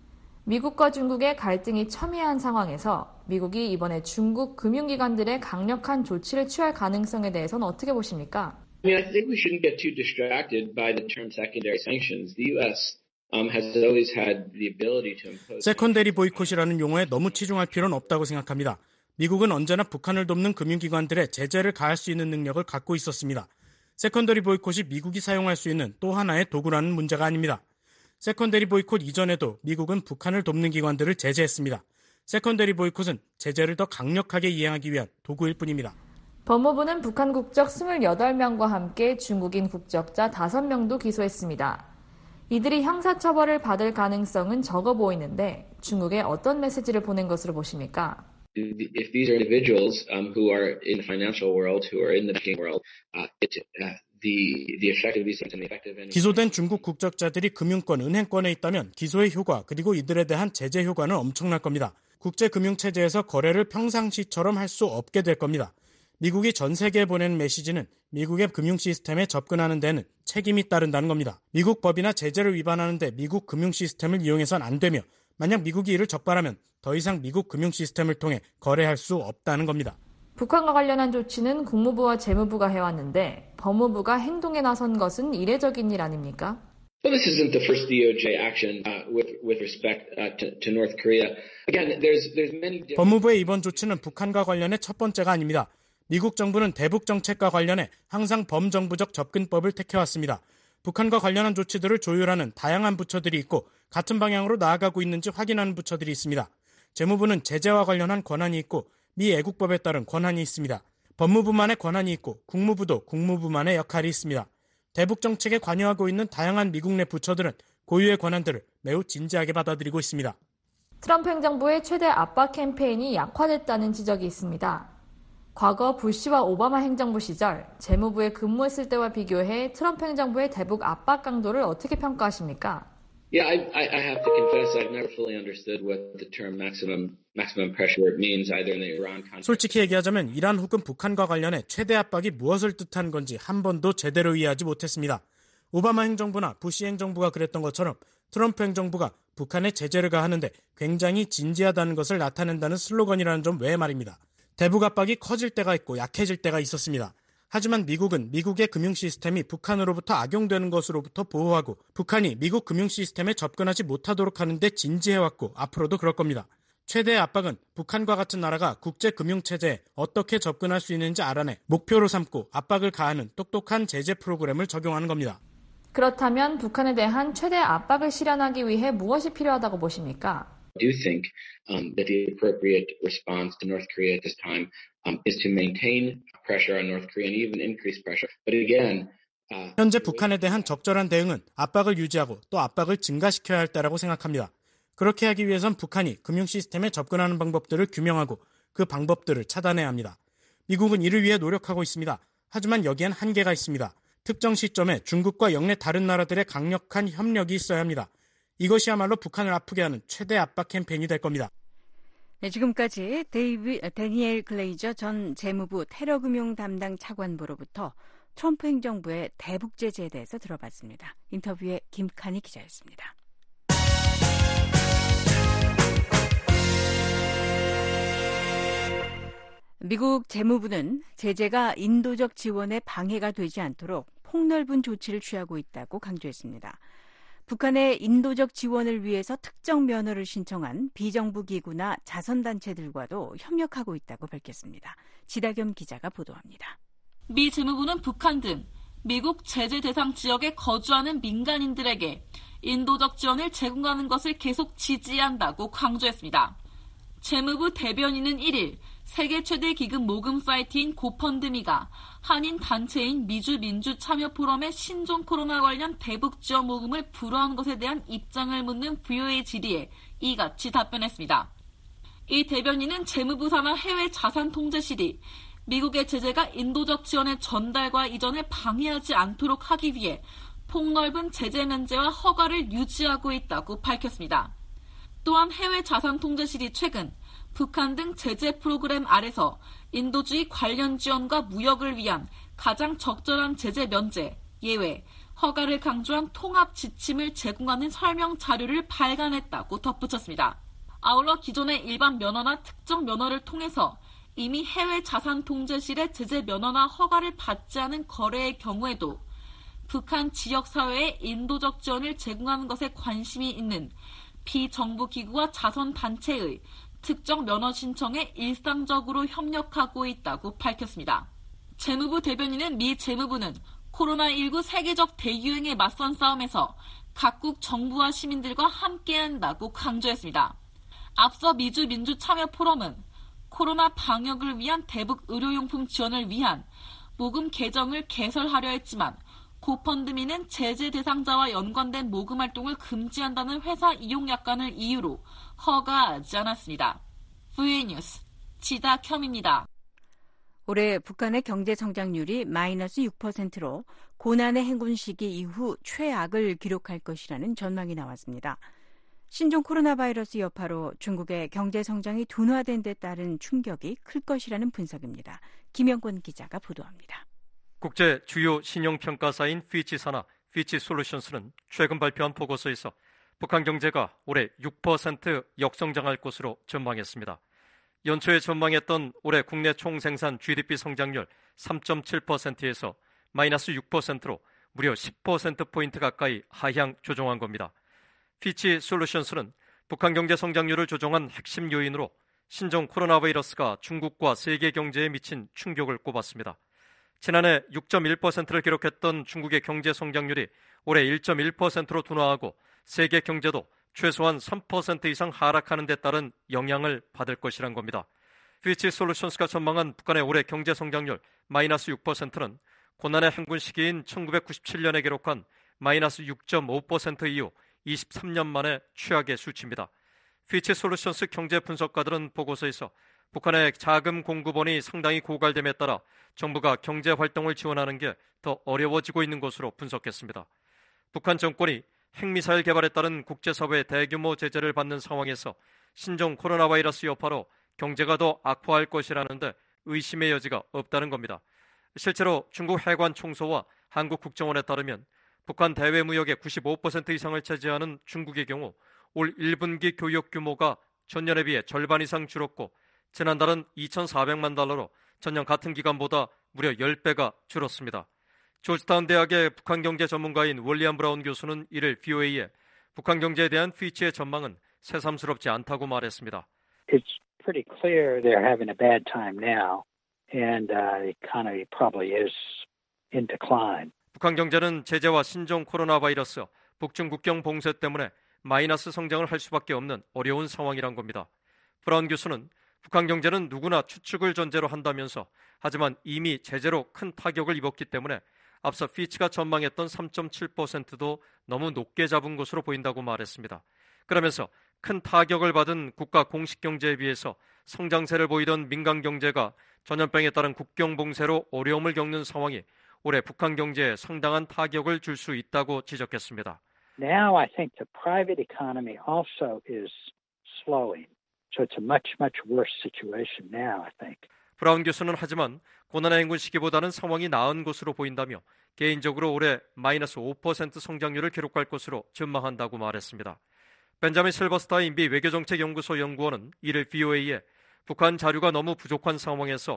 Speaker 8: 미국과 중국의 갈등이 첨예한 상황에서 미국이 이번에 중국 금융기관들의 강력한 조치를 취할 가능성에 대해서는 어떻게 보십니까?
Speaker 9: I mean, I think we shouldn't get too distracted by the term secondary sanctions. The U S um, has always had the ability to impose.
Speaker 10: 세컨더리 보이콧이라는 용어에 너무 치중할 필요는 없다고 생각합니다. 미국은 언제나 북한을 돕는 금융기관들의 제재를 가할 수 있는 능력을 갖고 있었습니다. 세컨더리 보이콧이 미국이 사용할 수 있는 또 하나의 도구라는 문제가 아닙니다. 세컨더리 보이콧 이전에도 미국은 북한을 돕는 기관들을 제재했습니다. 세컨더리 보이콧은 제재를 더 강력하게 이행하기 위한 도구일 뿐입니다.
Speaker 8: 법무부는 북한 국적 이십팔 명과 함께 중국인 국적자 다섯 명도 기소했습니다. 이들이 형사처벌을 받을 가능성은 적어 보이는데 중국에 어떤 메시지를 보낸 것으로 보십니까?
Speaker 9: If these are individuals um, who are in the financial world, who are in the banking world, uh, it, uh, the the effect of these things and the effect of any.
Speaker 10: 기소된 중국 국적자들이 금융권, 은행권에 있다면 기소의 효과 그리고 이들에 대한 제재 효과는 엄청날 겁니다. 국제금융체제에서 거래를 평상시처럼 할 수 없게 될 겁니다. 미국이 전 세계에 보내는 메시지는 미국의 금융 시스템에 접근하는 데는 책임이 따른다는 겁니다. 미국 법이나 제재를 위반하는 데 미국 금융 시스템을 이용해서는 안 되며 만약 미국이 이를 적발하면 더 이상 미국 금융 시스템을 통해 거래할 수 없다는 겁니다.
Speaker 8: 북한과 관련한 조치는 국무부와 재무부가 해왔는데 법무부가 행동에 나선 것은 이례적인 일 아닙니까?
Speaker 9: Well, this isn't the first D O J action uh, with with respect uh, to, to North Korea. Again, there's there's many.
Speaker 10: 법무부의 이번 조치는 북한과 관련해 첫 번째가 아닙니다. 미국 정부는 대북 정책과 관련해 항상 범정부적 접근법을 택해왔습니다. 북한과 관련한 조치들을 조율하는 다양한 부처들이 있고 같은 방향으로 나아가고 있는지 확인하는 부처들이 있습니다. 재무부는 제재와 관련한 권한이 있고 미 애국법에 따른 권한이 있습니다. 법무부만의 권한이 있고 국무부도 국무부만의 역할이 있습니다. 대북 정책에 관여하고 있는 다양한 미국 내 부처들은 고유의 권한들을 매우 진지하게 받아들이고 있습니다.
Speaker 8: 트럼프 행정부의 최대 압박 캠페인이 약화됐다는 지적이 있습니다. 과거 부시와 오바마 행정부 시절 재무부에 근무했을 때와 비교해 트럼프 행정부의 대북 압박 강도를 어떻게 평가하십니까?
Speaker 9: Yeah, I, I, I have to confess I've never fully understood what the term maximum maximum pressure means either in the Iran context.
Speaker 10: 솔직히 얘기하자면 이란 혹은 북한과 관련해 최대 압박이 무엇을 뜻하는 건지 한 번도 제대로 이해하지 못했습니다. 오바마 행정부나 부시 행정부가 그랬던 것처럼 트럼프 행정부가 북한에 제재를 가하는데 굉장히 진지하다는 것을 나타낸다는 슬로건이라는 점 외에 말입니다. 대북 압박이 커질 때가 있고 약해질 때가 있었습니다. 하지만 미국은 미국의 금융 시스템이 북한으로부터 악용되는 것으로부터 보호하고 북한이 미국 금융 시스템에 접근하지 못하도록 하는 데 진지해왔고 앞으로도 그럴 겁니다. 최대의 압박은 북한과 같은 나라가 국제 금융 체제에 어떻게 접근할 수 있는지 알아내 목표로 삼고 압박을 가하는 똑똑한 제재 프로그램을 적용하는 겁니다.
Speaker 8: 그렇다면 북한에 대한 최대 압박을 실현하기 위해 무엇이 필요하다고 보십니까?
Speaker 9: I do think um, that the appropriate response to North Korea at this time um, is to maintain pressure on North Korea and even increase pressure. But again, uh,
Speaker 10: 현재 북한에 대한 적절한 대응은 압박을 유지하고 또 압박을 증가시켜야 할 때라고 생각합니다. 그렇게 하기 위해선 북한이 금융 시스템에 접근하는 방법들을 규명하고 그 방법들을 차단해야 합니다. 미국은 이를 위해 노력하고 있습니다. 하지만 여기엔 한계가 있습니다. 특정 시점에 중국과 영내 다른 나라들의 강력한 협력이 있어야 합니다. 이것이야말로 북한을 아프게 하는 최대 압박 캠페인이 될 겁니다.
Speaker 3: 네, 지금까지 데이비, 데니엘 글레이저 전 재무부 테러금융 담당 차관보로부터 트럼프 행정부의 대북 제재에 대해서 들어봤습니다. 인터뷰에 김칸희 기자였습니다. 미국 재무부는 제재가 인도적 지원에 방해가 되지 않도록 폭넓은 조치를 취하고 있다고 강조했습니다. 북한의 인도적 지원을 위해서 특정 면허를 신청한 비정부 기구나 자선단체들과도 협력하고 있다고 밝혔습니다. 지다겸 기자가 보도합니다.
Speaker 7: 미 재무부는 북한 등 미국 제재 대상 지역에 거주하는 민간인들에게 인도적 지원을 제공하는 것을 계속 지지한다고 강조했습니다. 재무부 대변인은 일 일 세계 최대 기금 모금 사이트인 고펀드미가 한인 단체인 미주민주참여포럼의 신종 코로나 관련 대북 지원 모금을 불허한 것에 대한 입장을 묻는 브이오에이 질의에 이같이 답변했습니다. 이 대변인은 재무부 산하 해외 자산 통제실이 미국의 제재가 인도적 지원의 전달과 이전을 방해하지 않도록 하기 위해 폭넓은 제재 면제와 허가를 유지하고 있다고 밝혔습니다. 또한 해외 자산 통제실이 최근 북한 등 제재 프로그램 아래서 인도주의 관련 지원과 무역을 위한 가장 적절한 제재 면제, 예외, 허가를 강조한 통합 지침을 제공하는 설명 자료를 발간했다고 덧붙였습니다. 아울러 기존의 일반 면허나 특정 면허를 통해서 이미 해외 자산 통제실의 제재 면허나 허가를 받지 않은 거래의 경우에도 북한 지역사회에 인도적 지원을 제공하는 것에 관심이 있는 비정부 기구와 자선단체의 특정 면허 신청에 일상적으로 협력하고 있다고 밝혔습니다. 재무부 대변인은 미 재무부는 코로나십구 세계적 대유행에 맞선 싸움에서 각국 정부와 시민들과 함께한다고 강조했습니다. 앞서 미주 민주참여포럼은 코로나 방역을 위한 대북 의료용품 지원을 위한 모금 계정을 개설하려 했지만 고펀드미는 제재 대상자와 연관된 모금 활동을 금지한다는 회사 이용 약관을 이유로 허가하지 않았습니다. 브이오에이 뉴스 지다겸입니다.
Speaker 3: 올해 북한의 경제 성장률이 마이너스 육 퍼센트로 고난의 행군 시기 이후 최악을 기록할 것이라는 전망이 나왔습니다. 신종 코로나 바이러스 여파로 중국의 경제 성장이 둔화된 데 따른 충격이 클 것이라는 분석입니다. 김영권 기자가 보도합니다.
Speaker 11: 국제 주요 신용평가사인 피치사나 피치솔루션스는 최근 발표한 보고서에서 북한 경제가 올해 육 퍼센트 역성장할 것으로 전망했습니다. 연초에 전망했던 올해 국내 총생산 지디피 성장률 삼 점 칠 퍼센트에서 마이너스 육 퍼센트로 무려 십 퍼센트포인트 가까이 하향 조정한 겁니다. 피치 솔루션스는 북한 경제 성장률을 조정한 핵심 요인으로 신종 코로나 바이러스가 중국과 세계 경제에 미친 충격을 꼽았습니다. 지난해 육 점 일 퍼센트를 기록했던 중국의 경제 성장률이 올해 일 점 일 퍼센트로 둔화하고 세계 경제도 최소한 삼 퍼센트 이상 하락하는 데 따른 영향을 받을 것이란 겁니다. 피치 솔루션스가 전망한 북한의 올해 경제 성장률 마이너스 육 퍼센트는 고난의 행군 시기인 천구백구십칠 년에 기록한 마이너스 육 점 오 퍼센트 이후 이십삼 년 만에 최악의 수치입니다. 피치 솔루션스 경제 분석가들은 보고서에서 북한의 자금 공급원이 상당히 고갈됨에 따라 정부가 경제 활동을 지원하는 게 더 어려워지고 있는 것으로 분석했습니다. 북한 정권이 핵미사일 개발에 따른 국제사회의 대규모 제재를 받는 상황에서 신종 코로나 바이러스 여파로 경제가 더 악화할 것이라는데 의심의 여지가 없다는 겁니다. 실제로 중국 해관 총소와 한국 국정원에 따르면 북한 대외 무역의 구십오 퍼센트 이상을 차지하는 중국의 경우 올 일 분기 교역 규모가 전년에 비해 절반 이상 줄었고 지난달은 이천사백만 달러로 전년 같은 기간보다 무려 십 배가 줄었습니다. 조지타운 대학의 북한 경제 전문가인 윌리엄 브라운 교수는 이를 브이오에이에 북한 경제에 대한 피치의 전망은 새삼스럽지 않다고 말했습니다.
Speaker 12: It's pretty clear they're having a bad time now, and uh, the economy probably is in decline.
Speaker 11: 북한 경제는 제재와 신종 코로나 바이러스, 북중 국경 봉쇄 때문에 마이너스 성장을 할 수밖에 없는 어려운 상황이란 겁니다. 브라운 교수는 북한 경제는 누구나 추측을 전제로 한다면서 하지만 이미 제재로 큰 타격을 입었기 때문에 앞서 피치가 전망했던 삼 점 칠 퍼센트도 너무 높게 잡은 것으로 보인다고 말했습니다. 그러면서 큰 타격을 받은 국가 공식 경제에 비해서 성장세를 보이던 민간 경제가 전염병에 따른 국경 봉쇄로 어려움을 겪는 상황이 올해 북한 경제에 상당한 타격을 줄 수 있다고 지적했습니다.
Speaker 12: Now I think the private economy also is slowing. So it's a much, much worse situation now, I think.
Speaker 11: 브라운 교수는 하지만 고난의 행군 시기보다는 상황이 나은 것으로 보인다며 개인적으로 올해 마이너스 오 퍼센트 성장률을 기록할 것으로 전망한다고 말했습니다. 벤자민 실버스타인 미 외교정책연구소 연구원은 이를 브이오에이에 북한 자료가 너무 부족한 상황에서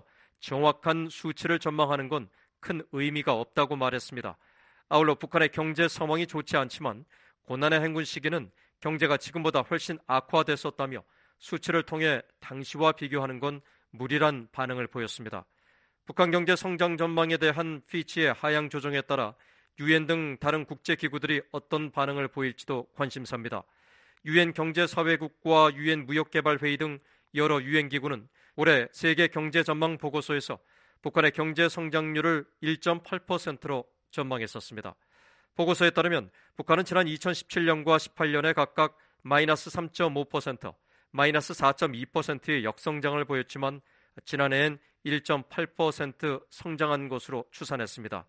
Speaker 11: 정확한 수치를 전망하는 건 큰 의미가 없다고 말했습니다. 아울러 북한의 경제 상황이 좋지 않지만 고난의 행군 시기는 경제가 지금보다 훨씬 악화됐었다며 수치를 통해 당시와 비교하는 건 무리란 반응을 보였습니다. 북한 경제 성장 전망에 대한 피치의 하향 조정에 따라 유엔 등 다른 국제기구들이 어떤 반응을 보일지도 관심사입니다. 유엔 경제사회국과 유엔 무역개발회의 등 여러 유엔 기구는 올해 세계 경제 전망 보고서에서 북한의 경제 성장률을 일 점 팔 퍼센트로 전망했었습니다. 보고서에 따르면 북한은 지난 이천십칠 년과 십팔 년에 각각 마이너스 삼 점 오 퍼센트, 마이너스 사 점 이 퍼센트의 역성장을 보였지만 지난해엔 일 점 팔 퍼센트 성장한 것으로 추산했습니다.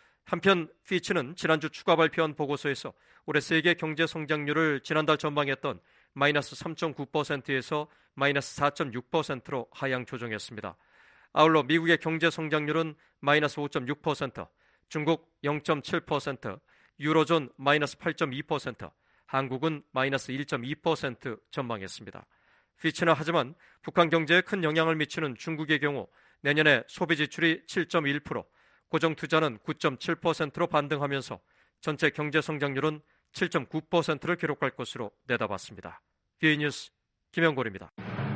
Speaker 11: 한편 피치는 지난주 추가 발표한 보고서에서 올해 세계 경제 성장률을 지난달 전망했던 마이너스 삼 점 구 퍼센트에서 마이너스 사 점 육 퍼센트로 하향 조정했습니다. 아울러 미국의 경제 성장률은 마이너스 오 점 육 퍼센트, 중국 영 점 칠 퍼센트, 유로존 마이너스 팔 점 이 퍼센트, 한국은 마이너스 일 점 이 퍼센트 전망했습니다. 피치는 하지만 북한 경제에 큰 영향을 미치는 중국의 경우 내년에 소비 지출이 칠 점 일 퍼센트, 고정 투자는 구 점 칠 퍼센트로 반등하면서 전체 경제 성장률은 칠 점 구 퍼센트를 기록할 것으로 내다봤습니다. 비오에이 뉴스 김영골입니다.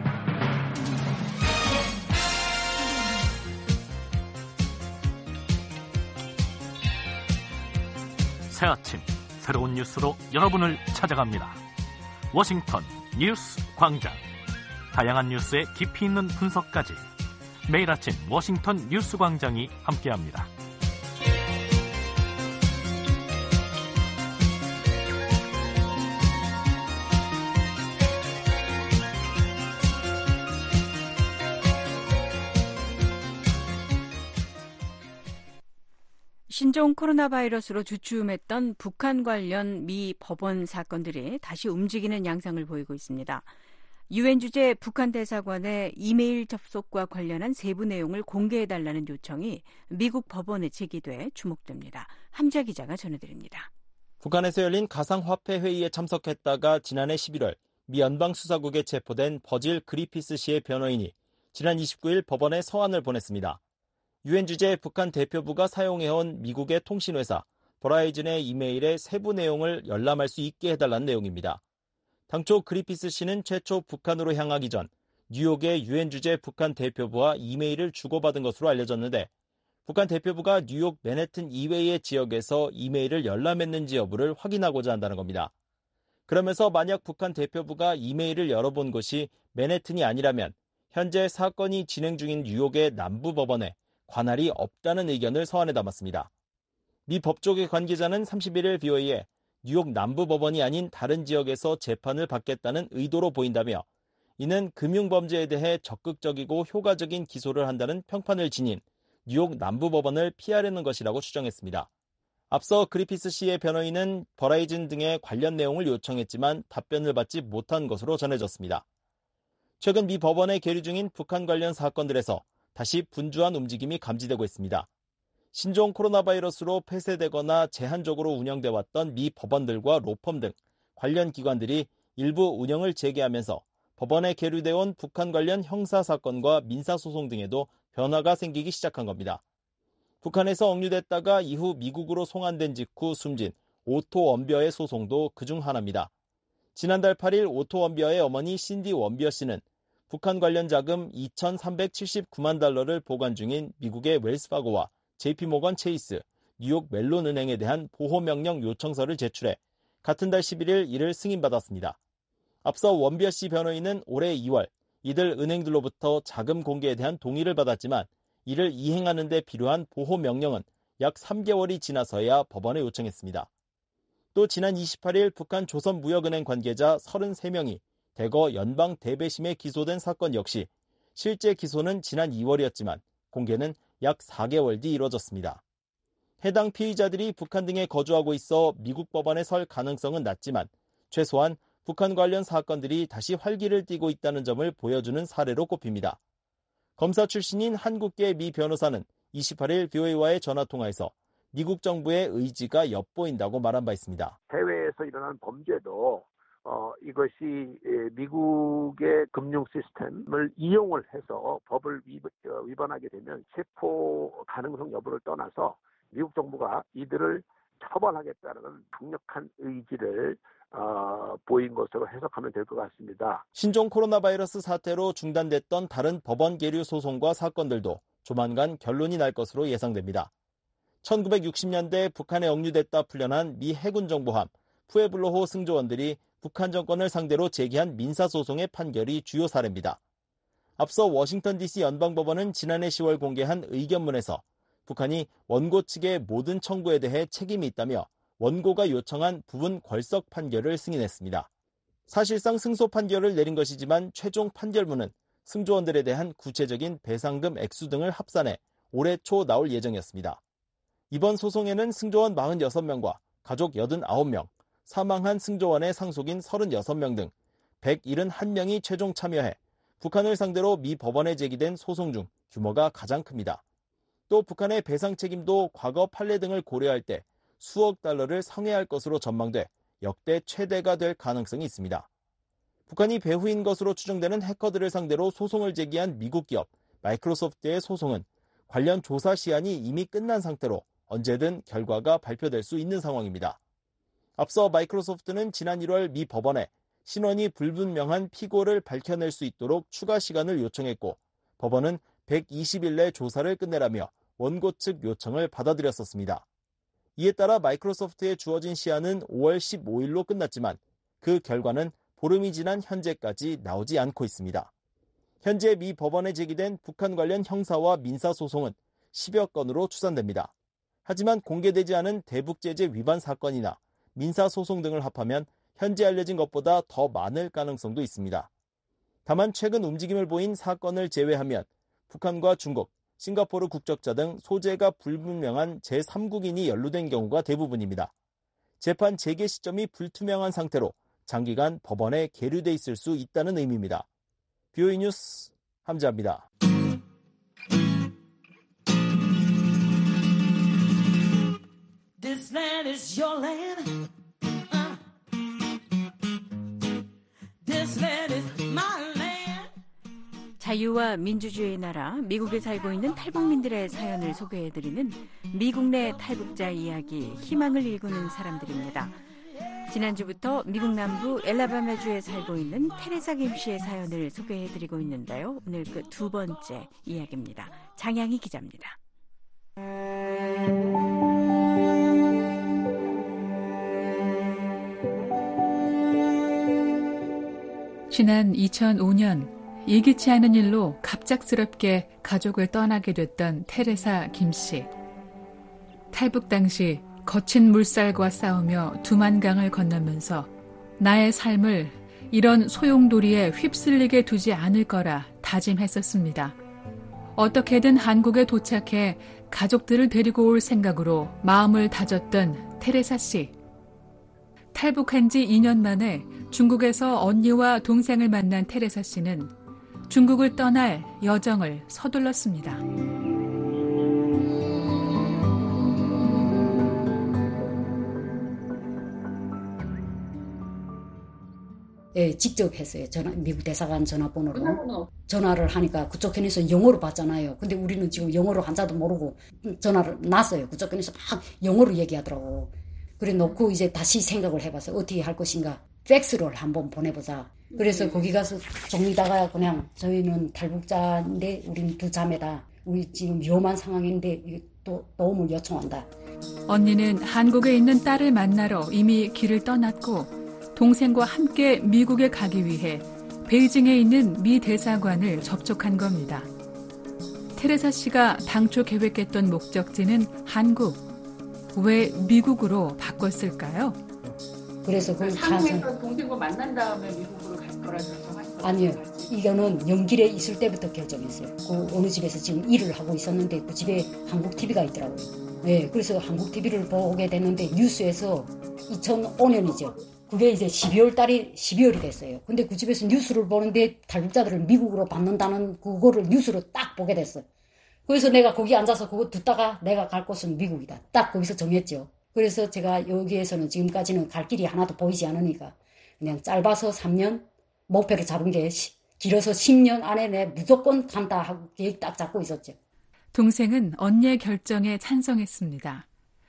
Speaker 2: 새 아침 새로운 뉴스로 여러분을 찾아갑니다. 워싱턴 뉴스 광장. 다양한 뉴스의 깊이 있는 분석까지 매일 아침 워싱턴 뉴스 광장이 함께합니다.
Speaker 3: 신종 코로나 바이러스로 주춤했던 북한 관련 미 법원 사건들이 다시 움직이는 양상을 보이고 있습니다. 유엔 주재 북한 대사관의 이메일 접속과 관련한 세부 내용을 공개해달라는 요청이 미국 법원에 제기돼 주목됩니다. 함자 기자가 전해드립니다.
Speaker 13: 북한에서 열린 가상화폐 회의에 참석했다가 지난해 십일월 미 연방수사국에 체포된 버질 그리피스 씨의 변호인이 지난 이십구일 법원에 서한을 보냈습니다. 유엔 주재 북한 대표부가 사용해온 미국의 통신회사 버라이즌의 이메일의 세부 내용을 열람할 수 있게 해달라는 내용입니다. 당초 그리피스 씨는 최초 북한으로 향하기 전 뉴욕의 유엔 주재 북한 대표부와 이메일을 주고받은 것으로 알려졌는데 북한 대표부가 뉴욕 맨해튼 이외의 지역에서 이메일을 열람했는지 여부를 확인하고자 한다는 겁니다. 그러면서 만약 북한 대표부가 이메일을 열어본 곳이 맨해튼이 아니라면 현재 사건이 진행 중인 뉴욕의 남부 법원에 관할이 없다는 의견을 서한에 담았습니다. 미 법조계 관계자는 삼십일 일 브이오에이에 뉴욕 남부 법원이 아닌 다른 지역에서 재판을 받겠다는 의도로 보인다며 이는 금융범죄에 대해 적극적이고 효과적인 기소를 한다는 평판을 지닌 뉴욕 남부 법원을 피하려는 것이라고 추정했습니다. 앞서 그리피스 씨의 변호인은 버라이즌 등의 관련 내용을 요청했지만 답변을 받지 못한 것으로 전해졌습니다. 최근 미 법원에 계류 중인 북한 관련 사건들에서 다시 분주한 움직임이 감지되고 있습니다. 신종 코로나 바이러스로 폐쇄되거나 제한적으로 운영돼 왔던 미 법원들과 로펌 등 관련 기관들이 일부 운영을 재개하면서 법원에 계류돼 온 북한 관련 형사사건과 민사소송 등에도 변화가 생기기 시작한 겁니다. 북한에서 억류됐다가 이후 미국으로 송환된 직후 숨진 오토 원벼의 소송도 그중 하나입니다. 지난달 팔 일 오토 원벼의 어머니 신디 원벼 씨는 북한 관련 자금 이천삼백칠십구만 달러를 보관 중인 미국의 웰스파고와 제이피모건 체이스, 뉴욕 멜론 은행에 대한 보호명령 요청서를 제출해 같은 달 십일 일 이를 승인받았습니다. 앞서 원벼 씨 변호인은 올해 이월 이들 은행들로부터 자금 공개에 대한 동의를 받았지만 이를 이행하는 데 필요한 보호명령은 약 삼 개월이 지나서야 법원에 요청했습니다. 또 지난 이십팔 일 북한 조선무역은행 관계자 서른세 명이 대거 연방 대배심에 기소된 사건 역시 실제 기소는 지난 이월이었지만 공개는 약 사 개월 뒤 이뤄졌습니다. 해당 피의자들이 북한 등에 거주하고 있어 미국 법원에 설 가능성은 낮지만 최소한 북한 관련 사건들이 다시 활기를 띠고 있다는 점을 보여주는 사례로 꼽힙니다. 검사 출신인 한국계 미 변호사는 이십팔 일 브이오에이와의 전화통화에서 미국 정부의 의지가 엿보인다고 말한 바 있습니다.
Speaker 14: 해외에서 일어난 범죄도 어, 이것이 미국의 금융 시스템을 이용을 해서 법을 위반하게 되면 체포 가능성 여부를 떠나서 미국 정부가 이들을 처벌하겠다는 강력한 의지를 어, 보인 것으로 해석하면 될 것 같습니다.
Speaker 13: 신종 코로나 바이러스 사태로 중단됐던 다른 법원 계류 소송과 사건들도 조만간 결론이 날 것으로 예상됩니다. 천구백육십 년대 북한에 억류됐다 풀려난 미 해군 정보함 푸에블로호 승조원들이 북한 정권을 상대로 제기한 민사소송의 판결이 주요 사례입니다. 앞서 워싱턴 디씨 연방법원은 지난해 시월 공개한 의견문에서 북한이 원고 측의 모든 청구에 대해 책임이 있다며 원고가 요청한 부분 궐석 판결을 승인했습니다. 사실상 승소 판결을 내린 것이지만 최종 판결문은 승조원들에 대한 구체적인 배상금 액수 등을 합산해 올해 초 나올 예정이었습니다. 이번 소송에는 승조원 사십육 명과 가족 팔십구 명, 사망한 승조원의 상속인 삼십육 명 등 백칠십일 명이 최종 참여해 북한을 상대로 미 법원에 제기된 소송 중 규모가 가장 큽니다. 또 북한의 배상 책임도 과거 판례 등을 고려할 때 수억 달러를 상회할 것으로 전망돼 역대 최대가 될 가능성이 있습니다. 북한이 배후인 것으로 추정되는 해커들을 상대로 소송을 제기한 미국 기업 마이크로소프트의 소송은 관련 조사 시한이 이미 끝난 상태로 언제든 결과가 발표될 수 있는 상황입니다. 앞서 마이크로소프트는 지난 일월 미 법원에 신원이 불분명한 피고를 밝혀낼 수 있도록 추가 시간을 요청했고 법원은 백이십 일 내 조사를 끝내라며 원고 측 요청을 받아들였었습니다. 이에 따라 마이크로소프트에 주어진 시한은 오월 십오일로 끝났지만 그 결과는 보름이 지난 현재까지 나오지 않고 있습니다. 현재 미 법원에 제기된 북한 관련 형사와 민사소송은 십여 건으로 추산됩니다. 하지만 공개되지 않은 대북제재 위반 사건이나 민사소송 등을 합하면 현재 알려진 것보다 더 많을 가능성도 있습니다. 다만 최근 움직임을 보인 사건을 제외하면 북한과 중국, 싱가포르 국적자 등 소재가 불분명한 제삼국인이 연루된 경우가 대부분입니다. 재판 재개 시점이 불투명한 상태로 장기간 법원에 계류돼 있을 수 있다는 의미입니다. 브이오에이 뉴스 함지아입니다.
Speaker 15: This land is your land. Uh. This land is my land.
Speaker 3: 자유와 민주주의의 나라 미국에 살고 있는 탈북민들의 사연을 소개해드리는 미국 내 탈북자 이야기, 희망을 일구는 사람들입니다. 지난주부터 미국 남부 엘라바마주에 살고 있는 테레사 김 씨의 사연을 소개해드리고 있는데요. 오늘 그 두 번째 이야기입니다. 장양희 기자입니다.
Speaker 16: 지난 이천오 년 예기치 않은 일로 갑작스럽게 가족을 떠나게 됐던 테레사 김 씨. 탈북 당시 거친 물살과 싸우며 두만강을 건너면서 나의 삶을 이런 소용돌이에 휩쓸리게 두지 않을 거라 다짐했었습니다. 어떻게든 한국에 도착해 가족들을 데리고 올 생각으로 마음을 다졌던 테레사 씨. 탈북한 지 이 년 만에 중국에서 언니와 동생을 만난 테레사 씨는 중국을 떠날 여정을 서둘렀습니다.
Speaker 17: 예, 직접 했어요. 전화, 미국 대사관 전화번호로. 전화번호. 전화를 하니까 그쪽 편에서 영어로 받잖아요. 근데 우리는 지금 영어로 한자도 모르고 전화를 놨어요. 그쪽 편에서 막 영어로 얘기하더라고. 그래 놓고 이제 다시 생각을 해봐서 어떻게 할 것인가. 팩스를 한번 보내보자. 그래서 음. 거기 가서 종이다가 그냥 저희는 탈북자인데 우리는 두 자매다. 우리 지금 위험한 상황인데 또 도움을 요청한다.
Speaker 16: 언니는 한국에 있는 딸을 만나러 이미 길을 떠났고 동생과 함께 미국에 가기 위해 베이징에 있는 미 대사관을 접촉한 겁니다. 테레사 씨가 당초 계획했던 목적지는 한국. 왜 미국으로 바꿨을까요?
Speaker 17: 그래서 그
Speaker 18: 한국에서 동생과 만난 다음에 미국으로 갈 거라 결정하셨어요?
Speaker 17: 아니요. 이거는 연길에 있을 때부터 결정했어요. 그 어느 집에서 지금 일을 하고 있었는데 그 집에 한국 티비가 있더라고요. 네, 그래서 한국 티비를 보게 됐는데 뉴스에서 이천오 년이죠. 그게 이제 십이월 달이 십이월이 됐어요. 근데 그 집에서 뉴스를 보는데 탈북자들을 미국으로 받는다는 그거를 뉴스로 딱 보게 됐어요. 그래서 내가 거기 앉아서 그거 듣다가 내가 갈 곳은 미국이다. 딱 거기서 정했죠. 그래서 제가 여기에서는 지금까지는 갈 길이 하나도 보이지 않으니까 그냥 짧아서 삼 년 목표를 잡은 게 길어서 십 년 안에 내 무조건 간다 하고 계획 딱 잡고 있었죠.
Speaker 16: 동생은 언니의 결정에 찬성했습니다.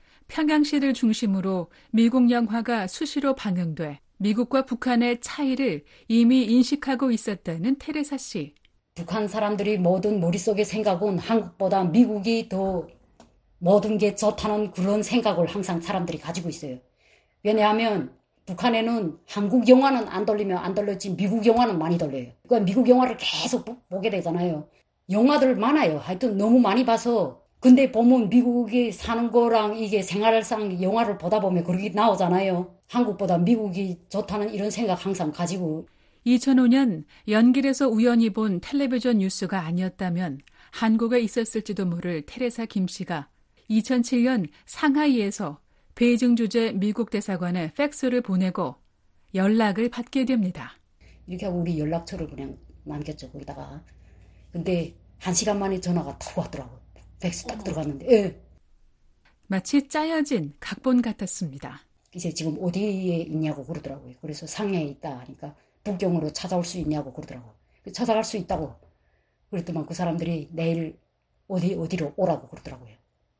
Speaker 16: 평양시를 중심으로 미국 영화가 수시로 방영돼 미국과 북한의 차이를 이미 인식하고 있었다는 테레사 씨.
Speaker 17: 북한 사람들이 모든 머릿속의 생각은 한국보다 미국이 더 모든 게 좋다는 그런 생각을 항상 사람들이 가지고 있어요. 왜냐하면 북한에는 한국 영화는 안 돌리면 안 돌렸지 미국 영화는 많이 돌려요. 그러니까 미국 영화를 계속 보게 되잖아요. 영화들 많아요. 하여튼 너무 많이 봐서. 근데 보면 미국이 사는 거랑 이게 생활상 영화를 보다 보면 그렇게 나오잖아요. 한국보다 미국이 좋다는 이런 생각 항상 가지고.
Speaker 16: 이천오 년 연길에서 우연히 본 텔레비전 뉴스가 아니었다면 한국에 있었을지도 모를 테레사 김 씨가 이천칠 년 상하이에서 베이징 주재 미국 대사관에 팩스를 보내고 연락을 받게 됩니다.
Speaker 17: 이렇게 하고 우리 연락처를 그냥 남겼죠, 거기다가. 근데 한 시간 만에 전화가 탁 왔더라고요. 팩스 딱 들어갔는데. 예.
Speaker 16: 마치 짜여진 각본 같았습니다.
Speaker 17: 이제 지금 어디에 있냐고 그러더라고요. 그래서 상해에 있다 하니까 북경으로 찾아올 수 있냐고 그러더라고요. 찾아갈 수 있다고. 그랬더만 그 사람들이 내일 어디 어디로 오라고 그러더라고요.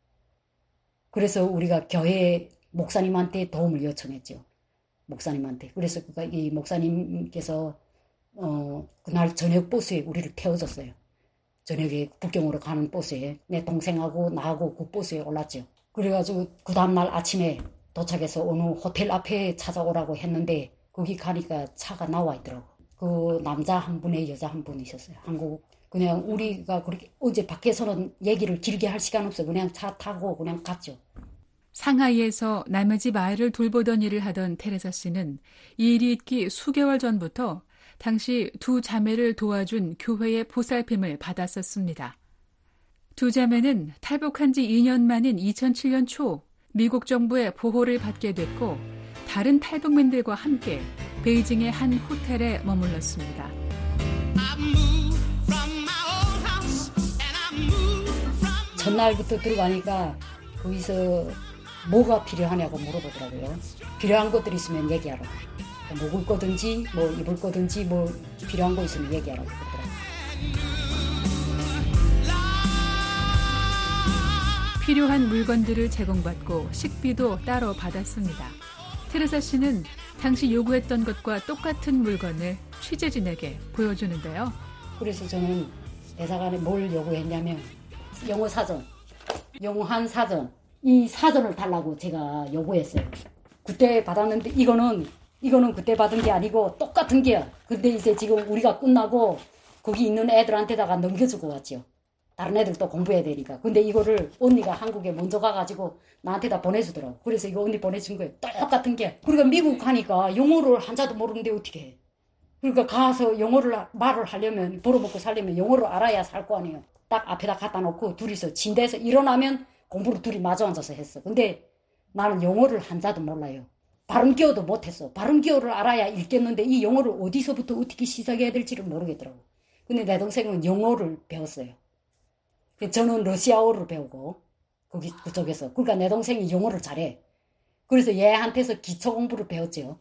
Speaker 17: 그래서 우리가 교회 목사님한테 도움을 요청했죠. 목사님한테. 그래서 이 목사님께서 어, 그날 저녁 버스에 우리를 태워줬어요. 저녁에 북경으로 가는 버스에 내 동생하고 나하고 그 버스에 올랐죠. 그래가지고 그 다음날 아침에 도착해서 어느 호텔 앞에 찾아오라고 했는데 거기 가니까 차가 나와 있더라고. 그 남자 한 분에 여자 한 분 있었어요. 한국. 그냥 우리가 그렇게 어제 밖에서는 얘기를 길게 할 시간 없어. 그냥 차 타고 그냥 갔죠.
Speaker 16: 상하이에서 남의 집 아이를 돌보던 일을 하던 테레사 씨는 이 일이 있기 수개월 전부터 당시 두 자매를 도와준 교회의 보살핌을 받았었습니다. 두 자매는 탈북한 지 이 년 만인 이천칠 년 초 미국 정부의 보호를 받게 됐고 다른 탈북민들과 함께 베이징의 한 호텔에 머물렀습니다.
Speaker 17: 전날부터 들어가니까 거기서 뭐가 필요하냐고 물어보더라고요. 필요한 것들 있으면 얘기하라고. 먹을 거든지 뭐 입을 거든지 뭐 필요한 거 있으면 얘기하라고 그러더라고요.
Speaker 16: 필요한 물건들을 제공받고 식비도 따로 받았습니다. 테레사 씨는 당시 요구했던 것과 똑같은 물건을 취재진에게 보여주는데요.
Speaker 17: 그래서 저는 대사관에 뭘 요구했냐면 영어 사전, 영어한 사전, 이 사전을 달라고 제가 요구했어요. 그때 받았는데 이거는 이거는 그때 받은 게 아니고 똑같은 게야. 근데 이제 지금 우리가 끝나고 거기 있는 애들한테다가 넘겨주고 왔죠. 다른 애들도 공부해야 되니까. 근데 이거를 언니가 한국에 먼저 가가지고 나한테다 보내주더라고. 그래서 이거 언니 보내준 거예요. 똑같은 게. 그러니까 미국 가니까 영어를 한자도 모르는데 어떻게 해. 그러니까 가서 영어를 말을 하려면 벌어먹고 살려면 영어를 알아야 살 거 아니에요. 딱 앞에다 갖다 놓고 둘이서 침대에서 일어나면 공부를 둘이 마주 앉아서 했어. 근데 나는 영어를 한자도 몰라요. 발음기어도 못했어. 발음기어를 알아야 읽겠는데 이 영어를 어디서부터 어떻게 시작해야 될지를 모르겠더라고. 근데 내 동생은 영어를 배웠어요. 저는 러시아어를 배우고 거기 그쪽에서. 그러니까 내 동생이 영어를 잘해. 그래서 얘한테서 기초 공부를 배웠죠.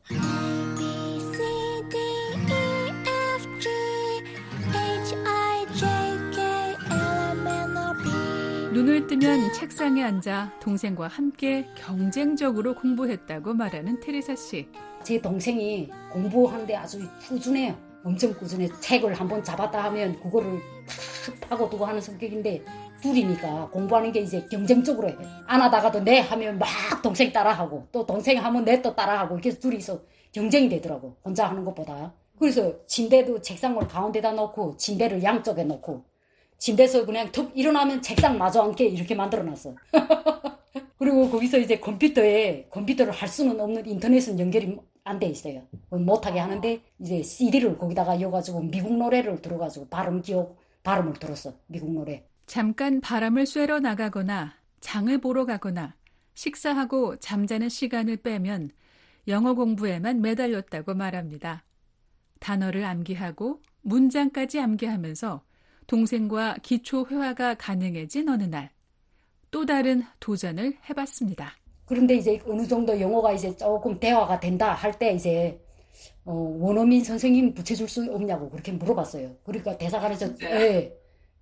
Speaker 16: 눈을 뜨면 책상에 앉아 동생과 함께 경쟁적으로 공부했다고 말하는 테레사 씨.
Speaker 17: 제 동생이 공부하는데 아주 꾸준해요. 엄청 꾸준해. 책을 한번 잡았다 하면 그거를 탁 파고두고 하는 성격인데 둘이니까 공부하는 게 이제 경쟁적으로 해. 안 하다가도 내 하면 막 동생 따라하고 또 동생 하면 내 또 따라하고 이렇게 둘이서 경쟁이 되더라고. 혼자 하는 것보다. 그래서 침대도 책상을 가운데다 놓고 침대를 양쪽에 놓고 침대에서 그냥 툭 일어나면 책상 마주 앉게 이렇게 만들어놨어. 그리고 거기서 이제 컴퓨터에 컴퓨터를 할 수는 없는 인터넷은 연결이 안 돼 있어요. 못하게 하는데 이제 씨디를 거기다가 이어가지고 미국 노래를 들어가지고 발음 기억 발음을 들었어. 미국 노래.
Speaker 16: 잠깐 바람을 쐬러 나가거나 장을 보러 가거나 식사하고 잠자는 시간을 빼면 영어 공부에만 매달렸다고 말합니다. 단어를 암기하고 문장까지 암기하면서 동생과 기초 회화가 가능해진 어느 날 또 다른 도전을 해봤습니다.
Speaker 17: 그런데 이제 어느 정도 영어가 이제 조금 대화가 된다 할 때 이제 어, 원어민 선생님 붙여줄 수 없냐고 그렇게 물어봤어요. 그러니까 대사관에서 예.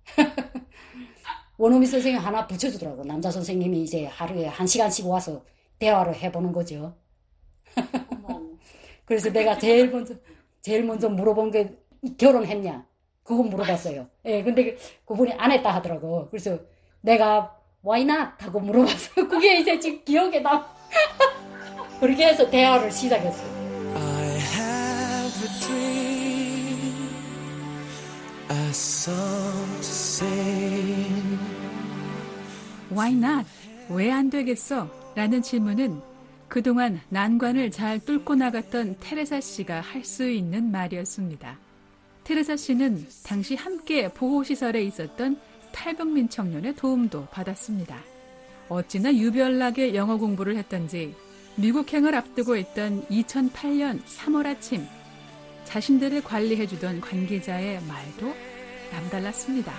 Speaker 17: 원어민 선생님 하나 붙여주더라고. 남자 선생님이 이제 하루에 한 시간씩 와서 대화를 해보는 거죠. 그래서 내가 제일 먼저 제일 먼저 물어본 게 결혼했냐? 그거 물어봤어요. 예, 근데 그분이 안 했다 하더라고. 그래서 내가 why not? 하고 물어봤어요. 그게 이제 지금 기억에 남. 그렇게 해서 대화를 시작했어요.
Speaker 15: I have a dream, a song to sing.
Speaker 16: Why not? 왜 안 되겠어? 라는 질문은 그동안 난관을 잘 뚫고 나갔던 테레사 씨가 할 수 있는 말이었습니다. 테레사 씨는 당시 함께 보호시설에 있었던 탈북민 청년의 도움도 받았습니다. 어찌나 유별나게 영어 공부를 했던지 미국행을 앞두고 있던 이천팔 년 삼월 아침 자신들을 관리해주던 관계자의 말도 남달랐습니다.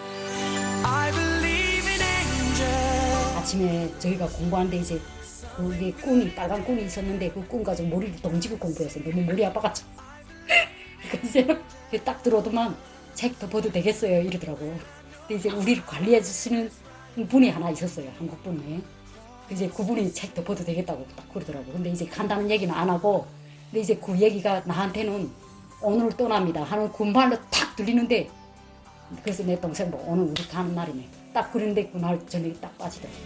Speaker 17: 아침에 저희가 공부하는데 이제 그게 꾼이 빨간 꾼이 있었는데 그 꾼 가지고 머리를 동지고 공부했어요. 너무 머리 아파가지고. 그래서 딱 들어오더만 책 덮어도 되겠어요 이러더라고. 근데 이제 우리를 관리해 주시는 분이 하나 있었어요. 한국 분이. 이제 그분이 책 덮어도 되겠다고 딱 그러더라고. 근데 이제 간다는 얘기는 안 하고, 근데 이제 그 얘기가 나한테는 오늘 떠납니다 하는 그 말로 탁 들리는데, 그래서 내 동생 뭐 오늘 우리 가는 날이네. 딱 그런데 그날 저녁에 딱 빠지더라고.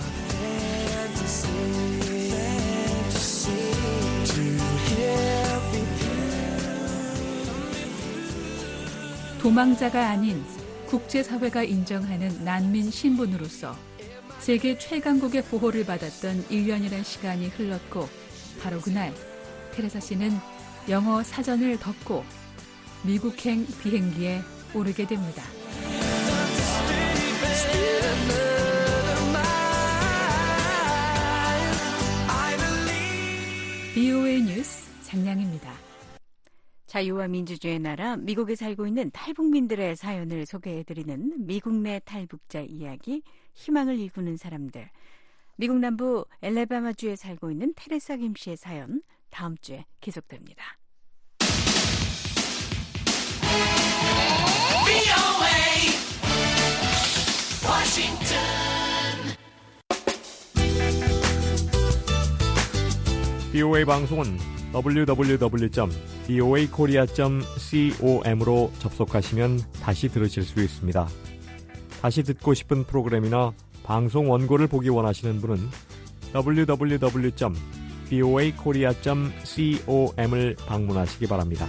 Speaker 16: 도망자가 아닌 국제사회가 인정하는 난민 신분으로서 세계 최강국의 보호를 받았던 일 년이란 시간이 흘렀고 바로 그날 테레사 씨는 영어 사전을 덮고 미국행 비행기에 오르게 됩니다. 비오에이 뉴스 장량입니다.
Speaker 3: 자유와 민주주의의 나라 미국에 살고 있는 탈북민들의 사연을 소개해드리는 미국 내 탈북자 이야기, 희망을 일구는 사람들. 미국 남부 엘레바마주에 살고 있는 테레사 김 씨의 사연 다음 주에 계속됩니다.
Speaker 15: 워싱턴
Speaker 19: 비오에이 방송은 더블유 더블유 더블유 점 비오에이 코리아 점 com으로 접속하시면 다시 들으실 수 있습니다. 다시 듣고 싶은 프로그램이나 방송 원고를 보기 원하시는 분은 더블유 더블유 더블유 점 비오에이 코리아 점 com을 방문하시기 바랍니다.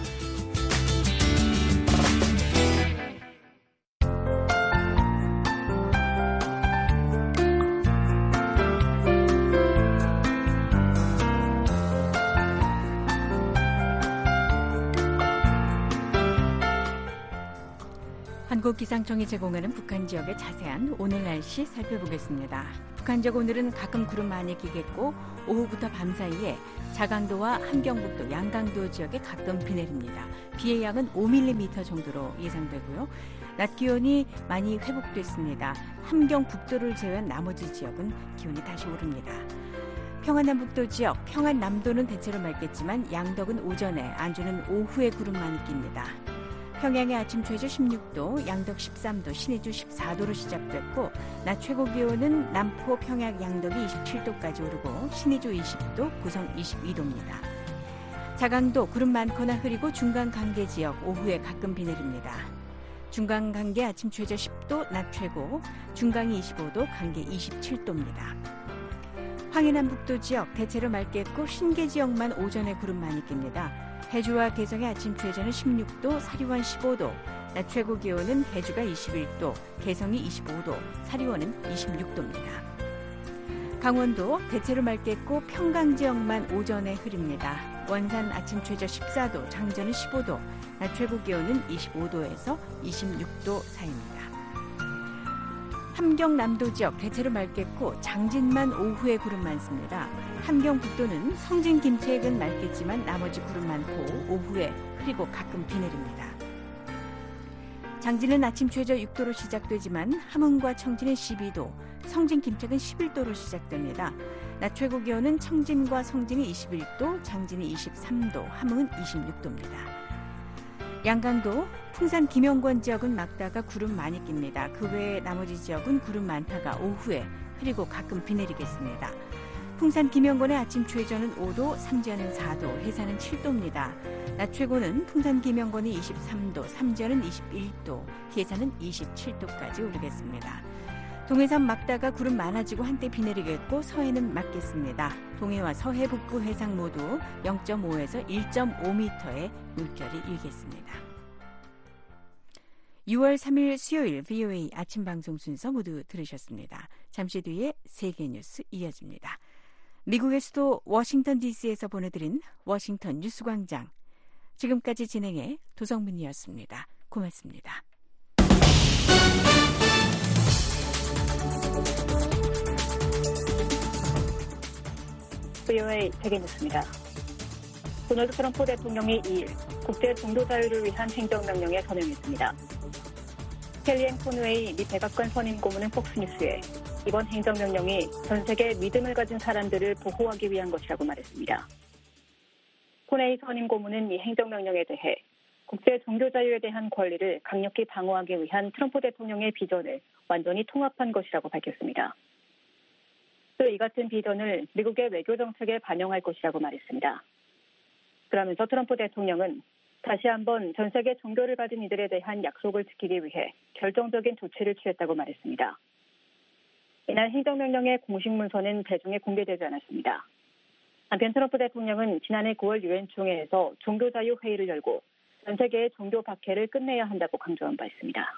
Speaker 3: 한국기상청이 제공하는 북한 지역의 자세한 오늘 날씨 살펴보겠습니다. 북한 지역 오늘은 가끔 구름 많이 끼겠고 오후부터 밤 사이에 자강도와 함경북도, 양강도 지역에 가끔 비 내립니다. 비의 양은 오 밀리미터 정도로 예상되고요. 낮 기온이 많이 회복됐습니다. 함경북도를 제외한 나머지 지역은 기온이 다시 오릅니다. 평안남북도 지역, 평안남도는 대체로 맑겠지만 양덕은 오전에, 안주는 오후에 구름 많이 낍니다. 평양의 아침 최저 십육 도, 양덕 십삼 도, 신의주 십사 도로 시작됐고 낮 최고 기온은 남포, 평양, 양덕이 이십칠 도까지 오르고 신의주 이십 도, 구성 이십이 도입니다. 자강도 구름 많거나 흐리고 중간 간계 지역 오후에 가끔 비 내립니다. 중간 간계 아침 최저 십 도, 낮 최고, 중강이 이십오 도, 간계 이십칠 도입니다. 황해남북도 지역 대체로 맑겠고 신계 지역만 오전에 구름 많이 낍니다. 해주와 개성의 아침 최저는 십육 도, 사리원 십오 도, 낮 최고 기온은 해주가 이십일 도, 개성이 이십오 도, 사리원은 이십육 도입니다. 강원도 대체로 맑겠고 평강 지역만 오전에 흐립니다. 원산 아침 최저 십사 도, 장전은 십오 도, 낮 최고 기온은 이십오 도에서 이십육 도 사이입니다. 함경남도 지역 대체로 맑겠고 장진만 오후에 구름 많습니다. 함경북도는 성진 김책은 맑겠지만 나머지 구름 많고 오후에 흐리고 가끔 비 내립니다. 장진은 아침 최저 육 도로 시작되지만 함흥과 청진은 십이 도, 성진 김책은 십일 도로 시작됩니다. 낮 최고 기온은 청진과 성진이 이십일 도, 장진이 이십삼 도, 함흥은 이십육 도입니다. 양강도, 풍산 김영권 지역은 맑다가 구름 많이 낍니다. 그 외에 나머지 지역은 구름 많다가 오후에 흐리고 가끔 비 내리겠습니다. 풍산 김영권의 아침 최저는 오 도, 삼지연은 사 도, 해산은 칠 도입니다. 낮 최고는 풍산 김영권이 이십삼 도, 삼지연은 이십일 도, 해산은 이십칠 도까지 오르겠습니다. 동해선 맑다가 구름 많아지고 한때 비 내리겠고 서해는 맑겠습니다. 동해와 서해 북부 해상 모두 영 점 오에서 일 점 오 미터의 물결이 일겠습니다. 유월 삼일 수요일 비오에이 아침 방송 순서 모두 들으셨습니다. 잠시 뒤에 세계 뉴스 이어집니다. 미국의 수도 워싱턴 디씨에서 보내드린 워싱턴 뉴스광장. 지금까지 진행해 도성문이었습니다. 고맙습니다.
Speaker 1: 비오에이 세계 뉴스입니다. 도널드 트럼프 대통령이 이일 국제 종교 자유를 위한 행정명령에 서명했습니다. 켈리앤 코누웨이 미 백악관 선임 고문은 폭스뉴스에 이번 행정명령이 전 세계 믿음을 가진 사람들을 보호하기 위한 것이라고 말했습니다. 코네이 선임 고문은 이 행정명령에 대해 국제 종교 자유에 대한 권리를 강력히 방어하기 위한 트럼프 대통령의 비전을 완전히 통합한 것이라고 밝혔습니다. 또 이 같은 비전을 미국의 외교 정책에 반영할 것이라고 말했습니다. 그러면서 트럼프 대통령은 다시 한번 전 세계 종교를 가진 이들에 대한 약속을 지키기 위해 결정적인 조치를 취했다고 말했습니다. 이날 행정명령의 공식 문서는 대중에 공개되지 않았습니다. 한편 트럼프 대통령은 지난해 구월 유엔 총회에서 종교자유 회의를 열고 전 세계의 종교 박해를 끝내야 한다고 강조한 바 있습니다.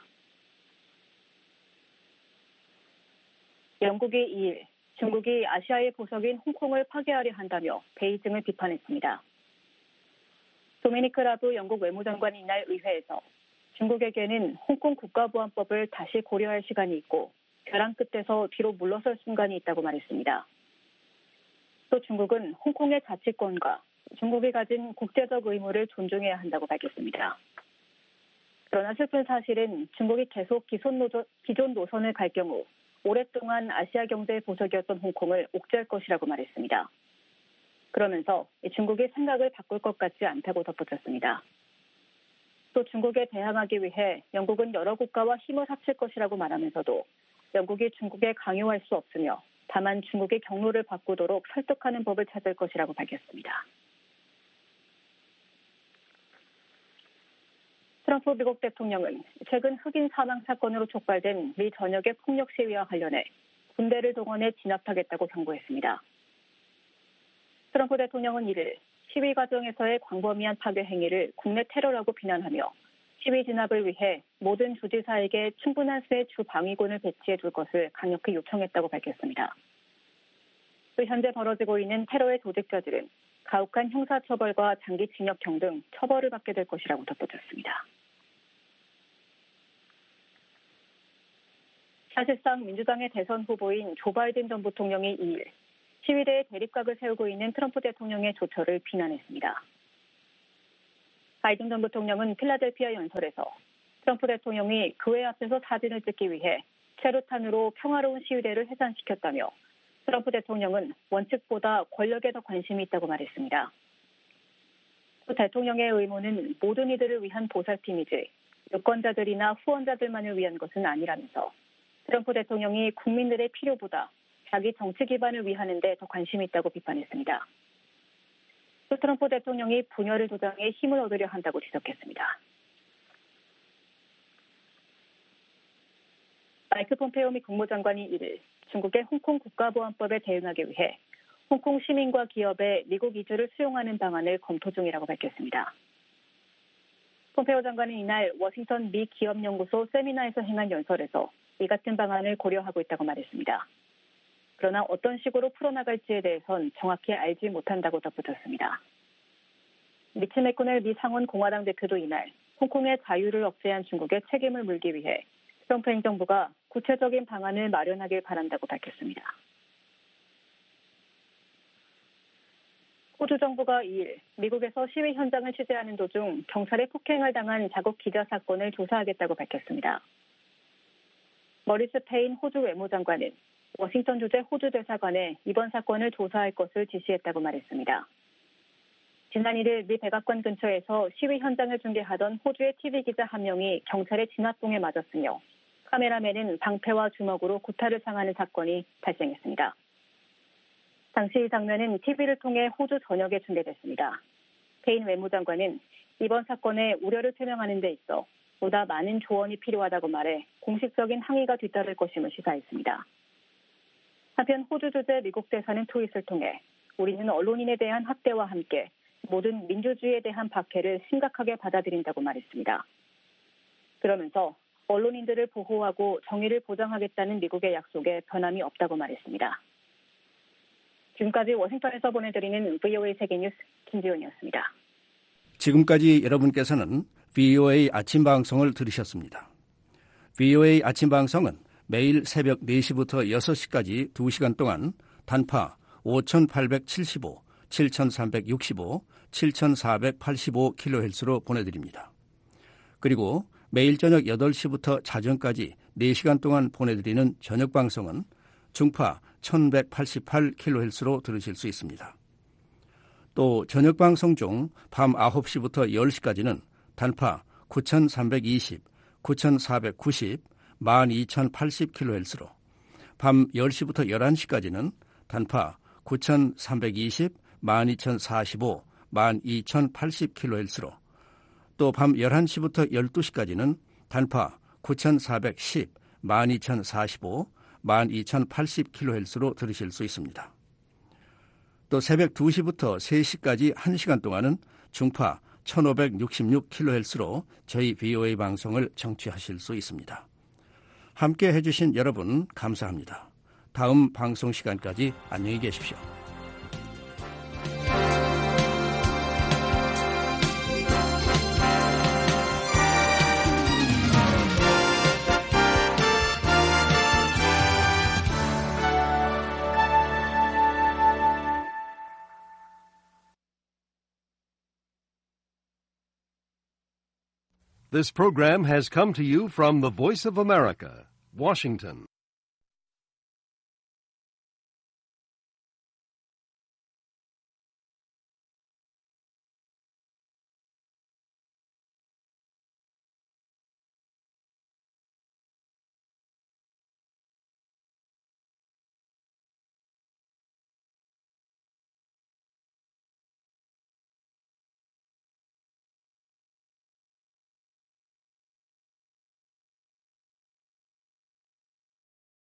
Speaker 1: 영국이 이일 중국이 아시아의 보석인 홍콩을 파괴하려 한다며 베이징을 비판했습니다. 도미니크 라브 영국 외무장관이 이날 의회에서 중국에게는 홍콩 국가보안법을 다시 고려할 시간이 있고 벼랑 끝에서 뒤로 물러설 순간이 있다고 말했습니다. 또 중국은 홍콩의 자치권과 중국이 가진 국제적 의무를 존중해야 한다고 밝혔습니다. 그러나 슬픈 사실은 중국이 계속 기존, 노조, 기존 노선을 갈 경우 오랫동안 아시아 경제의 보석이었던 홍콩을 옥죄할 것이라고 말했습니다. 그러면서 중국이 생각을 바꿀 것 같지 않다고 덧붙였습니다. 또 중국에 대항하기 위해 영국은 여러 국가와 힘을 합칠 것이라고 말하면서도 영국이 중국에 강요할 수 없으며 다만 중국이 경로를 바꾸도록 설득하는 법을 찾을 것이라고 밝혔습니다. 트럼프 미국 대통령은 최근 흑인 사망 사건으로 촉발된 미 전역의 폭력 시위와 관련해 군대를 동원해 진압하겠다고 경고했습니다. 트럼프 대통령은 이를 시위 과정에서의 광범위한 파괴 행위를 국내 테러라고 비난하며 시위 진압을 위해 모든 주지사에게 충분한 수의 주 방위군을 배치해 둘 것을 강력히 요청했다고 밝혔습니다. 또 현재 벌어지고 있는 테러의 조직자들은 가혹한 형사처벌과 장기 징역형 등 처벌을 받게 될 것이라고 덧붙였습니다. 사실상 민주당의 대선 후보인 조 바이든 전 부통령이 이일 시위대의 대립각을 세우고 있는 트럼프 대통령의 조처를 비난했습니다. 바이든 전 부통령은 필라델피아 연설에서 트럼프 대통령이 교회 앞에서 사진을 찍기 위해 체류탄으로 평화로운 시위대를 해산시켰다며 트럼프 대통령은 원칙보다 권력에 더 관심이 있다고 말했습니다. 또 대통령의 의무는 모든 이들을 위한 보살핌이지 유권자들이나 후원자들만을 위한 것은 아니라면서 트럼프 대통령이 국민들의 필요보다 자기 정치 기반을 위하는 데 더 관심이 있다고 비판했습니다. 또 트럼프 대통령이 분열을 조장해 힘을 얻으려 한다고 지적했습니다. 마이크 폼페오 미 국무장관이 이일 중국의 홍콩 국가보안법에 대응하기 위해 홍콩 시민과 기업의 미국 이주를 수용하는 방안을 검토 중이라고 밝혔습니다. 폼페오 장관은 이날 워싱턴 미 기업연구소 세미나에서 행한 연설에서 이 같은 방안을 고려하고 있다고 말했습니다. 그러나 어떤 식으로 풀어나갈지에 대해선 정확히 알지 못한다고 덧붙였습니다. 미치 맥코넬 미 상원 공화당 대표도 이날 홍콩의 자유를 억제한 중국에 책임을 물기 위해 트럼프 행정부가 구체적인 방안을 마련하길 바란다고 밝혔습니다. 호주 정부가 이일 미국에서 시위 현장을 취재하는 도중 경찰에 폭행을 당한 자국 기자 사건을 조사하겠다고 밝혔습니다. 머리스 페인 호주 외무장관은 워싱턴 주재 호주 대사관에 이번 사건을 조사할 것을 지시했다고 말했습니다. 지난 일일 미 백악관 근처에서 시위 현장을 중계하던 호주의 티비 기자 한 명이 경찰의 진압봉에 맞았으며 카메라맨은 방패와 주먹으로 구타를 당하는 사건이 발생했습니다. 당시 이 장면은 티비를 통해 호주 전역에 중계됐습니다. 페인 외무장관은 이번 사건에 우려를 표명하는 데 있어 보다 많은 조언이 필요하다고 말해 공식적인 항의가 뒤따를 것임을 시사했습니다. 한편 호주 주재 미국 대사는 트윗을 통해 우리는 언론인에 대한 학대와 함께 모든 민주주의에 대한 박해를 심각하게 받아들인다고 말했습니다. 그러면서 언론인들을 보호하고 정의를 보장하겠다는 미국의 약속에 변함이 없다고 말했습니다. 지금까지 워싱턴에서 보내드리는 브이오에이 세계뉴스 김지훈이었습니다.
Speaker 20: 지금까지 여러분께서는 브이오에이 아침 방송을 들으셨습니다. 브이오에이 아침 방송은 매일 새벽 네 시부터 여섯 시까지 두 시간 동안 단파 오천팔백칠십오, 칠천삼백육십오, 칠천사백팔십오 킬로헤르츠로 보내드립니다. 그리고 매일 저녁 여덟 시부터 자정까지 네 시간 동안 보내드리는 저녁 방송은 중파 천백팔십팔 킬로헤르츠로 들으실 수 있습니다. 또 저녁 방송 중 밤 아홉 시부터 열 시까지는 단파 구천삼백이십, 구천사백구십, 만 이천팔십 킬로헤르츠로, 밤 열 시부터 열한 시까지는 단파 구천삼백이십, 만 이천사십오, 만 이천팔십 킬로헤르츠로, 또 밤 열한 시부터 열두 시까지는 단파 구천사백십, 만 이천사십오, 만 이천팔십 킬로헤르츠로 들으실 수 있습니다. 또 새벽 두 시부터 세 시까지 한 시간 동안은 중파 천오백육십육 킬로헤르츠로 저희 브이오에이 방송을 청취하실 수 있습니다. 함께 해주신 여러분 감사합니다. 다음 방송 시간까지 안녕히 계십시오.
Speaker 21: This program has come to you from the Voice of America, Washington.